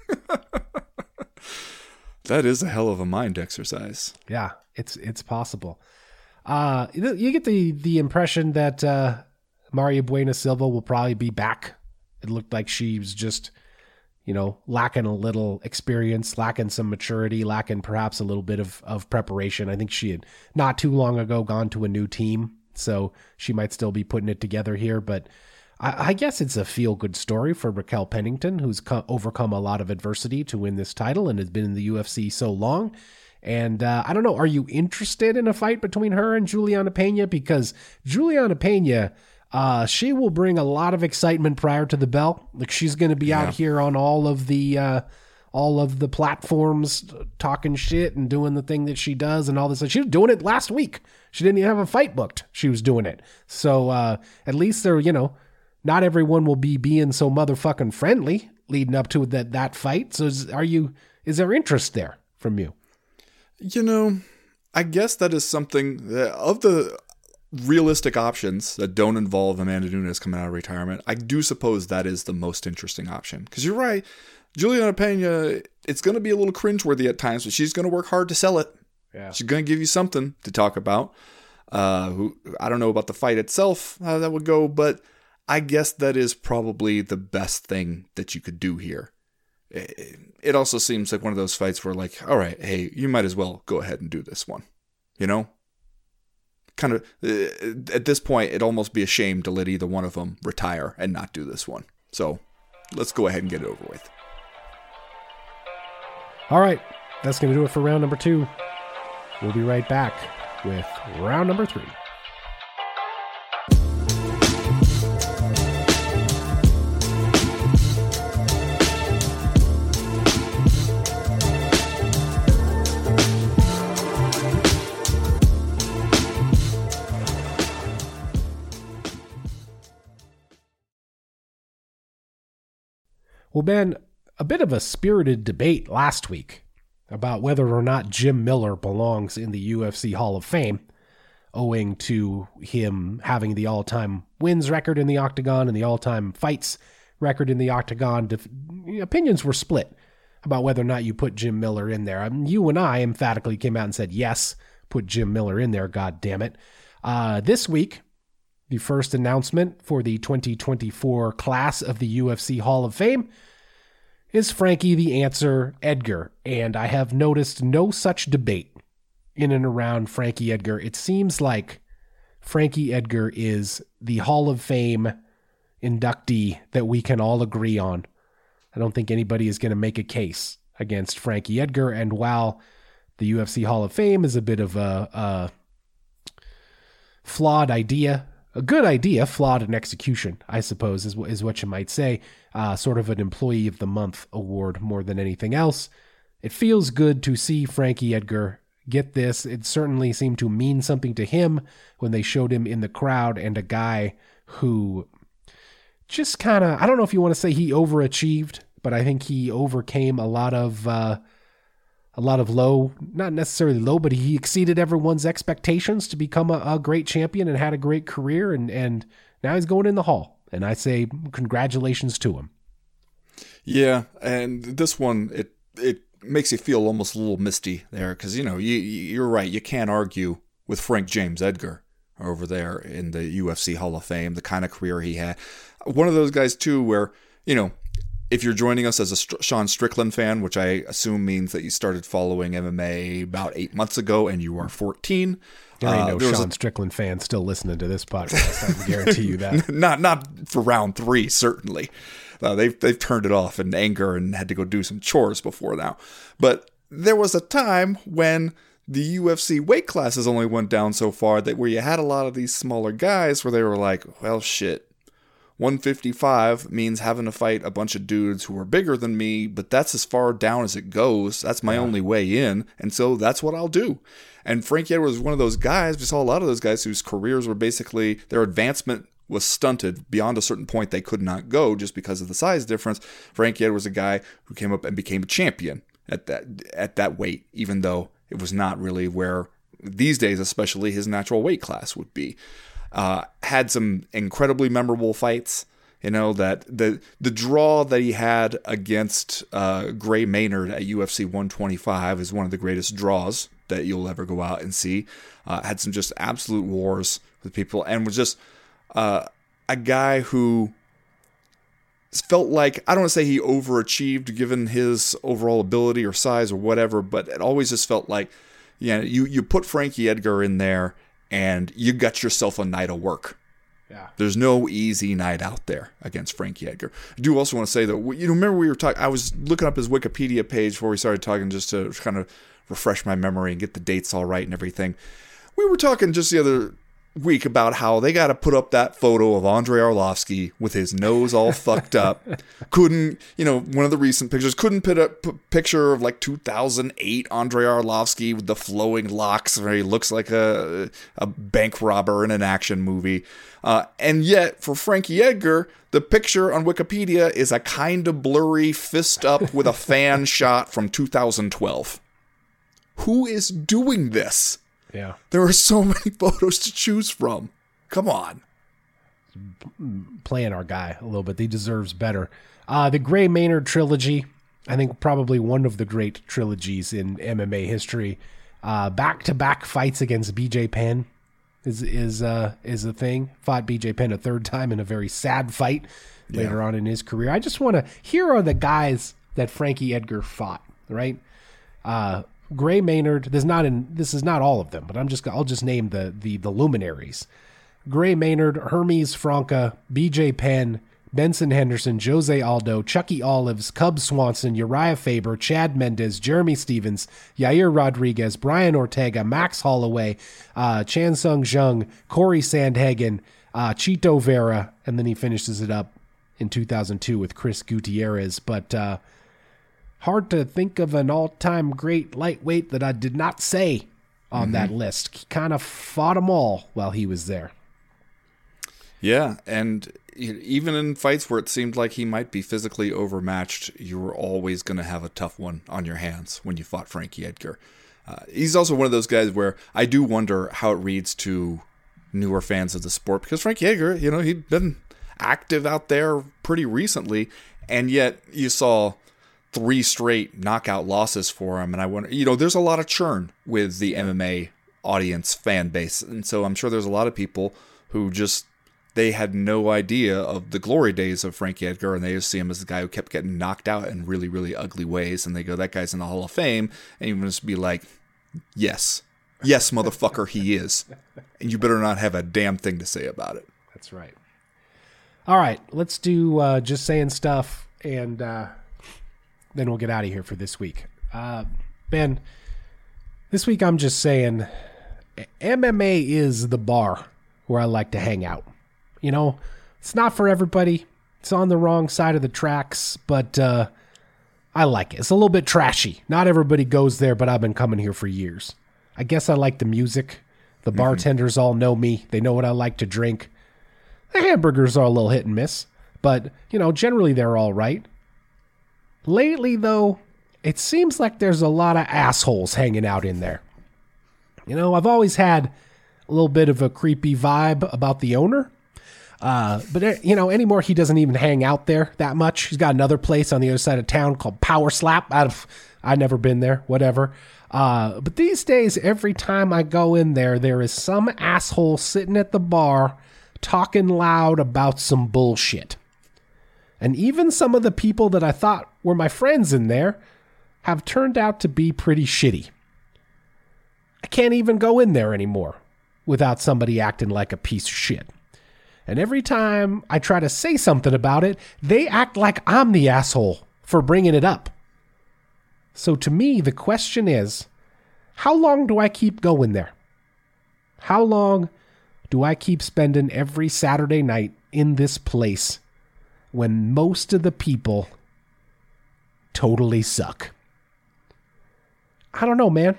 That is a hell of a mind exercise. Yeah, it's possible. You get the impression that Maria Buena Silva will probably be back. It looked like she was just, lacking a little experience, lacking some maturity, lacking perhaps a little bit of preparation. I think she had not too long ago gone to a new team, so she might still be putting it together here. But I guess it's a feel-good story for Raquel Pennington, who's overcome a lot of adversity to win this title and has been in the UFC so long. And I don't know, are you interested in a fight between her and Juliana Pena? Because Juliana Pena, she will bring a lot of excitement prior to the bell. Like, she's going to be out here on all of the platforms talking shit and doing the thing that she does and all this. She was doing it last week. She didn't even have a fight booked. She was doing it. So at least they're, not everyone will be being so motherfucking friendly leading up to that fight. So is there interest there from you? I guess that is something of the realistic options that don't involve Amanda Nunes coming out of retirement. I do suppose that is the most interesting option. Because you're right, Juliana Pena, it's going to be a little cringeworthy at times, but she's going to work hard to sell it. Yeah. She's going to give you something to talk about. I don't know about the fight itself, how that would go, but I guess that is probably the best thing that you could do here. It also seems like one of those fights where, like, all right, hey, you might as well go ahead and do this one. Kind of, at this point, it'd almost be a shame to let either one of them retire and not do this one. So let's go ahead and get it over with. All right, that's going to do it for round number 2. We'll be right back with round number 3. Well, Ben, a bit of a spirited debate last week about whether or not Jim Miller belongs in the UFC Hall of Fame, owing to him having the all-time wins record in the octagon and the all-time fights record in the octagon. Opinions were split about whether or not you put Jim Miller in there. You and I emphatically came out and said, yes, put Jim Miller in there, God damn it. This week, the first announcement for the 2024 class of the UFC Hall of Fame is Frankie the Answer Edgar, and I have noticed no such debate in and around Frankie Edgar. It seems like Frankie Edgar is the Hall of Fame inductee that we can all agree on. I don't think anybody is going to make a case against Frankie Edgar. And while the UFC Hall of Fame is a bit of a flawed idea, a good idea, flawed in execution, I suppose, is what you might say. Sort of an Employee of the Month award more than anything else. It feels good to see Frankie Edgar get this. It certainly seemed to mean something to him when they showed him in the crowd, and a guy who just kind of, I don't know if you want to say he overachieved, but I think he overcame a lot of low, not necessarily low, but he exceeded everyone's expectations to become a great champion and had a great career. And now he's going in the Hall. And I say congratulations to him. Yeah. And this one, it makes you feel almost a little misty there. Cause you're right. You can't argue with Frank James Edgar over there in the UFC Hall of Fame, the kind of career he had. One of those guys too, where, if you're joining us as a Sean Strickland fan, which I assume means that you started following MMA about 8 months ago and you are 14. There ain't no Sean Strickland fan still listening to this podcast. I can guarantee you that. Not for round 3, certainly. They've turned it off in anger and had to go do some chores before now. But there was a time when the UFC weight classes only went down so far that where you had a lot of these smaller guys where they were like, well, shit. 155 means having to fight a bunch of dudes who are bigger than me, but that's as far down as it goes. That's my only way in, and so that's what I'll do. And Frankie Edgar was one of those guys. We saw a lot of those guys whose careers were basically, their advancement was stunted beyond a certain point. They could not go just because of the size difference. Frankie Edgar was a guy who came up and became a champion at that weight, even though it was not really where these days, especially, his natural weight class would be. Had some incredibly memorable fights. That the draw that he had against Gray Maynard at UFC 125 is one of the greatest draws that you'll ever go out and see. Had some just absolute wars with people, and was just a guy who felt like, I don't want to say he overachieved given his overall ability or size or whatever, but it always just felt like, you put Frankie Edgar in there, and you got yourself a night of work. Yeah. There's no easy night out there against Frankie Edgar. I do also want to say that, remember we were talking, I was looking up his Wikipedia page before we started talking just to kind of refresh my memory and get the dates all right and everything. We were talking just the other week about how they got to put up that photo of Andrei Arlovski with his nose all fucked up. Couldn't, one of the recent pictures, couldn't put up a picture of like 2008 Andrei Arlovski with the flowing locks where he looks like a bank robber in an action movie. And yet for Frankie Edgar, the picture on Wikipedia is a kind of blurry fist up with a fan shot from 2012. Who is doing this? Yeah. There are so many photos to choose from. Come on. Playing our guy a little bit. He deserves better. The Gray Maynard trilogy, I think probably one of the great trilogies in MMA history. Back-to-back fights against BJ Penn is a thing. Fought BJ Penn a third time in a very sad fight later on in his career. I just want to, here are the guys that Frankie Edgar fought, right? Gray Maynard, this is not all of them, but I'll just name the luminaries. Gray Maynard, Hermes Franca, BJ Penn, Benson Henderson, Jose Aldo, Chucky Olives, Cub Swanson, Uriah Faber, Chad Mendes, Jeremy Stevens, Yair Rodriguez, Brian Ortega, Max Holloway, Chan Sung Jung, Corey Sandhagen, Chito Vera, and then he finishes it up in 2002 with Chris Gutierrez. But hard to think of an all-time great lightweight that I did not say on that list. He kind of fought them all while he was there. Yeah, and even in fights where it seemed like he might be physically overmatched, you were always going to have a tough one on your hands when you fought Frankie Edgar. He's also one of those guys where I do wonder how it reads to newer fans of the sport, because Frankie Edgar, he'd been active out there pretty recently, and yet you saw 3 straight knockout losses for him. And I wonder, there's a lot of churn with the MMA audience fan base. And so I'm sure there's a lot of people who they had no idea of the glory days of Frankie Edgar, and they just see him as the guy who kept getting knocked out in really, really ugly ways. And they go, that guy's in the Hall of Fame. And you must be like, yes, Yes, motherfucker, he is. And you better not have a damn thing to say about it. That's right. All right, let's do just saying stuff, and then we'll get out of here for this week. Ben, this week I'm just saying MMA is the bar where I like to hang out. You know, it's not for everybody. It's on the wrong side of the tracks, but I like it. It's a little bit trashy. Not everybody goes there, but I've been coming here for years. I guess I like the music. The bartenders all know me. They know what I like to drink. The hamburgers are a little hit and miss, but, you know, generally they're all right. Lately, though, it seems like there's a lot of assholes hanging out in there. You know, I've always had a little bit of a creepy vibe about the owner. But, you know, anymore, he doesn't even hang out there that much. He's got another place on the other side of town called Power Slap. I've never been there, whatever. But these days, every time I go in there, there is some asshole sitting at the bar talking loud about some bullshit. And even some of the people that I thought were my friends in there have turned out to be pretty shitty. I can't even go in there anymore without somebody acting like a piece of shit. And every time I try to say something about it, they act like I'm the asshole for bringing it up. So to me, the question is, how long do I keep going there? How long do I keep spending every Saturday night in this place when most of the people totally suck? I don't know, man.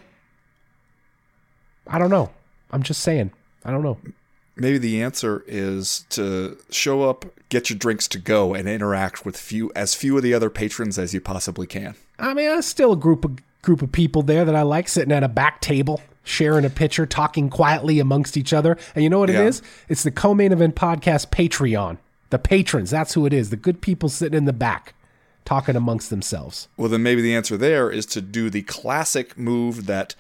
I don't know. I'm just saying. I don't know. Maybe the answer is to show up, get your drinks to go, and interact with as few of the other patrons as you possibly can. I mean, there's still a group of people there that I like sitting at a back table, sharing a pitcher, talking quietly amongst each other. And you know what it is? It's the Co-Main Event Podcast Patreon. The patrons, that's who it is. The good people sitting in the back, talking amongst themselves. Well, then maybe the answer there is to do the classic move that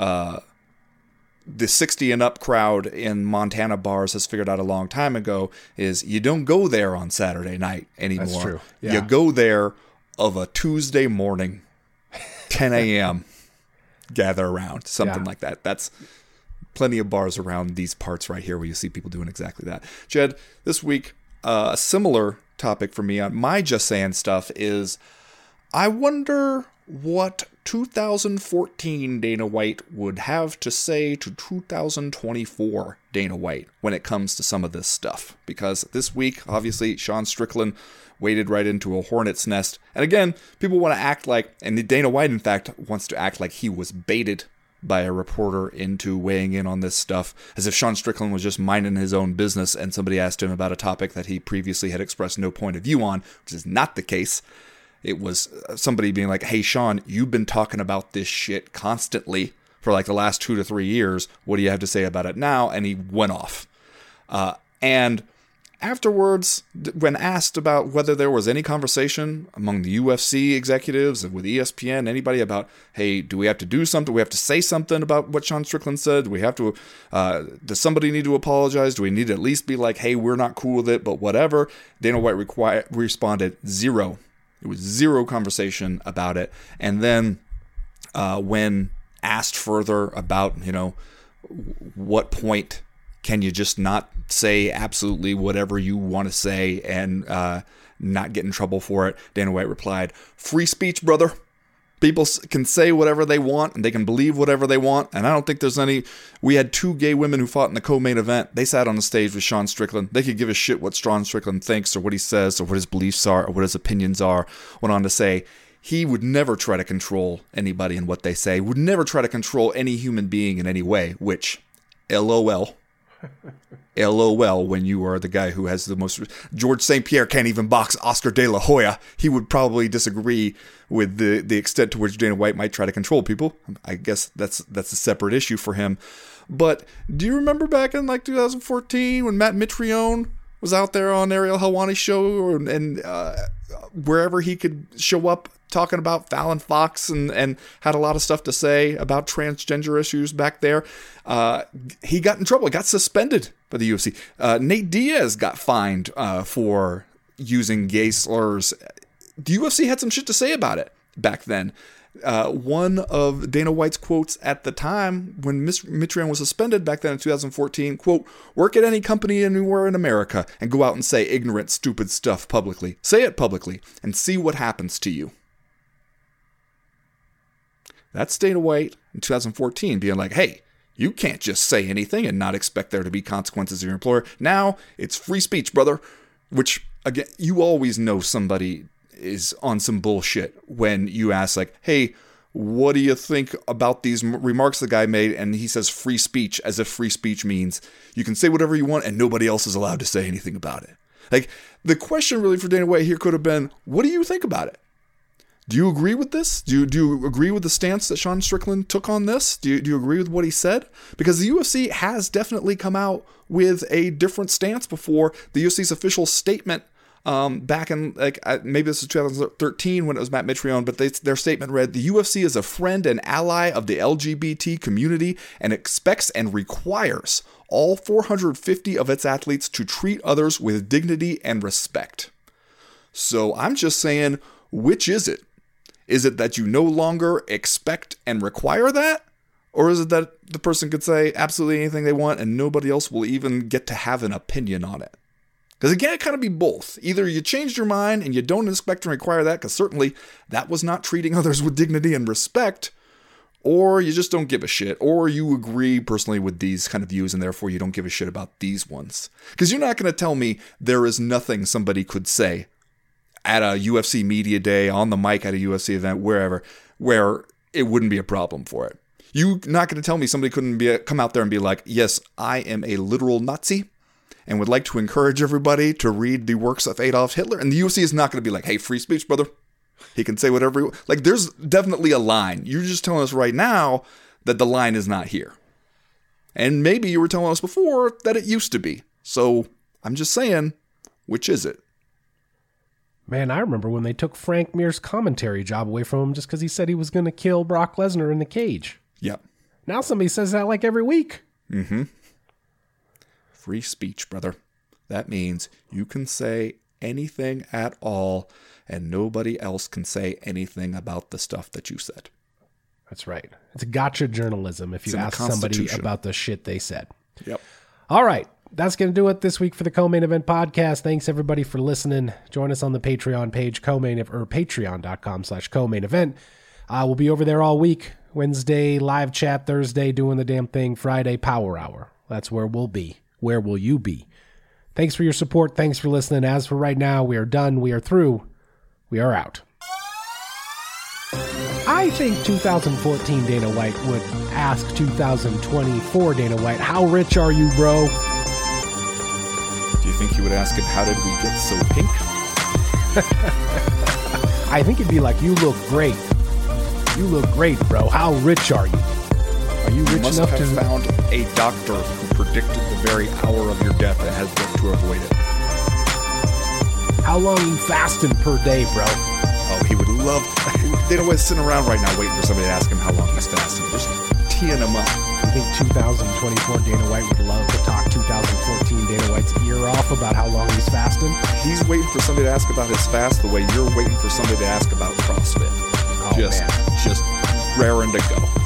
the 60 and up crowd in Montana bars has figured out a long time ago, is you don't go there on Saturday night anymore. That's true. Yeah. You go there of a Tuesday morning, 10 a.m., gather around, something like that. That's plenty of bars around these parts right here where you see people doing exactly that. Jed, this week, a similar topic for me on my Just Saying stuff is, I wonder what 2014 Dana White would have to say to 2024 Dana White when it comes to some of this stuff. Because this week, obviously, Sean Strickland waded right into a hornet's nest. And again, people want to act like, and Dana White, in fact, wants to act like he was baited by a reporter into weighing in on this stuff, as if Sean Strickland was just minding his own business and somebody asked him about a topic that he previously had expressed no point of view on, which is not the case. It was somebody being like, hey, Sean, you've been talking about this shit constantly for like the last 2 to 3 years. What do you have to say about it now? And he went off. And afterwards, when asked about whether there was any conversation among the UFC executives with ESPN, anybody about, hey, do we have to do something? Do we have to say something about what Sean Strickland said? Do we have to, does somebody need to apologize? Do we need to at least be like, hey, we're not cool with it, but whatever? Dana White responded, zero. It was zero conversation about it. And then when asked further about, you know, what point can you just not say absolutely whatever you want to say and not get in trouble for it, Dana White replied, free speech, brother. People can say whatever they want and they can believe whatever they want. And I don't think there's any. We had 2 gay women who fought in the co-main event. They sat on the stage with Sean Strickland. They could give a shit what Sean Strickland thinks or what he says or what his beliefs are or what his opinions are. Went on to say he would never try to control anybody in what they say, would never try to control any human being in any way, which, LOL. LOL, when you are the guy who has the most... George St. Pierre can't even box Oscar De La Hoya. He would probably disagree with the extent to which Dana White might try to control people. I guess that's a separate issue for him. But do you remember back in like 2014 when Matt Mitrione was out there on Ariel Helwani's show and wherever he could show up talking about Fallon Fox and had a lot of stuff to say about transgender issues back there. He got in trouble, got suspended by the UFC. Nate Diaz got fined for using gay slurs. The UFC had some shit to say about it back then. One of Dana White's quotes at the time when Mitrione was suspended back then in 2014, quote, "Work at any company anywhere in America and go out and say ignorant, stupid stuff publicly. Say it publicly and see what happens to you." That's Dana White in 2014 being like, hey, you can't just say anything and not expect there to be consequences of your employer. Now it's free speech, brother. Which, again, you always know somebody is on some bullshit when you ask, like, hey, what do you think about these remarks the guy made? And he says free speech, as if free speech means you can say whatever you want and nobody else is allowed to say anything about it. Like, the question really for Dana White here could have been, what do you think about it? Do you agree with this? Do you agree with the stance that Sean Strickland took on this? Do you agree with what he said? Because the UFC has definitely come out with a different stance before. The UFC's official statement back in, maybe this was 2013 when it was Matt Mitrione, but their statement read, "The UFC is a friend and ally of the LGBT community and expects and requires all 450 of its athletes to treat others with dignity and respect." So I'm just saying, which is it? Is it that you no longer expect and require that? Or is it that the person could say absolutely anything they want and nobody else will even get to have an opinion on it? Because it can't kind of be both. Either you changed your mind and you don't expect and require that, because certainly that was not treating others with dignity and respect, or you just don't give a shit, or you agree personally with these kind of views and therefore you don't give a shit about these ones. Because you're not going to tell me there is nothing somebody could say at a UFC media day, on the mic at a UFC event, wherever, where it wouldn't be a problem for it. You're not going to tell me somebody couldn't come out there and be like, yes, I am a literal Nazi and would like to encourage everybody to read the works of Adolf Hitler. And the UFC is not going to be like, hey, free speech, brother. He can say whatever. Like, there's definitely a line. You're just telling us right now that the line is not here. And maybe you were telling us before that it used to be. So I'm just saying, which is it? Man, I remember when they took Frank Mir's commentary job away from him just because he said he was going to kill Brock Lesnar in the cage. Yep. Now somebody says that like every week. Mm-hmm. Free speech, brother. That means you can say anything at all and nobody else can say anything about the stuff that you said. That's right. It's gotcha journalism if you ask somebody about the shit they said. Yep. All right. That's going to do it this week for the Co-Main Event podcast. Thanks everybody for listening. Join us on the Patreon page, patreon.com/co-main event. We'll be over there all week. Wednesday, live chat. Thursday, doing the damn thing. Friday, power hour. That's where we'll be. Where will you be? Thanks for your support. Thanks for listening. As for right now, we are done. We are through. We are out. I think 2014 Dana White would ask 2024 Dana White, how rich are you, bro? Do you think he would ask him, how did we get so pink? I think it'd be like, you look great. You look great, bro. How rich are you? Are you rich enough to... You must have found a doctor who predicted the very hour of your death and has worked to avoid it. How long are you fasting per day, bro? Oh, he would love... Dana White's sitting around right now waiting for somebody to ask him how long he's fasting. Just teeing him up. I think 2024 Dana White would love to talk 2014 Dana White's ear off about how long he's fasting. He's waiting for somebody to ask about his fast the way you're waiting for somebody to ask about CrossFit. Oh, just raring to go.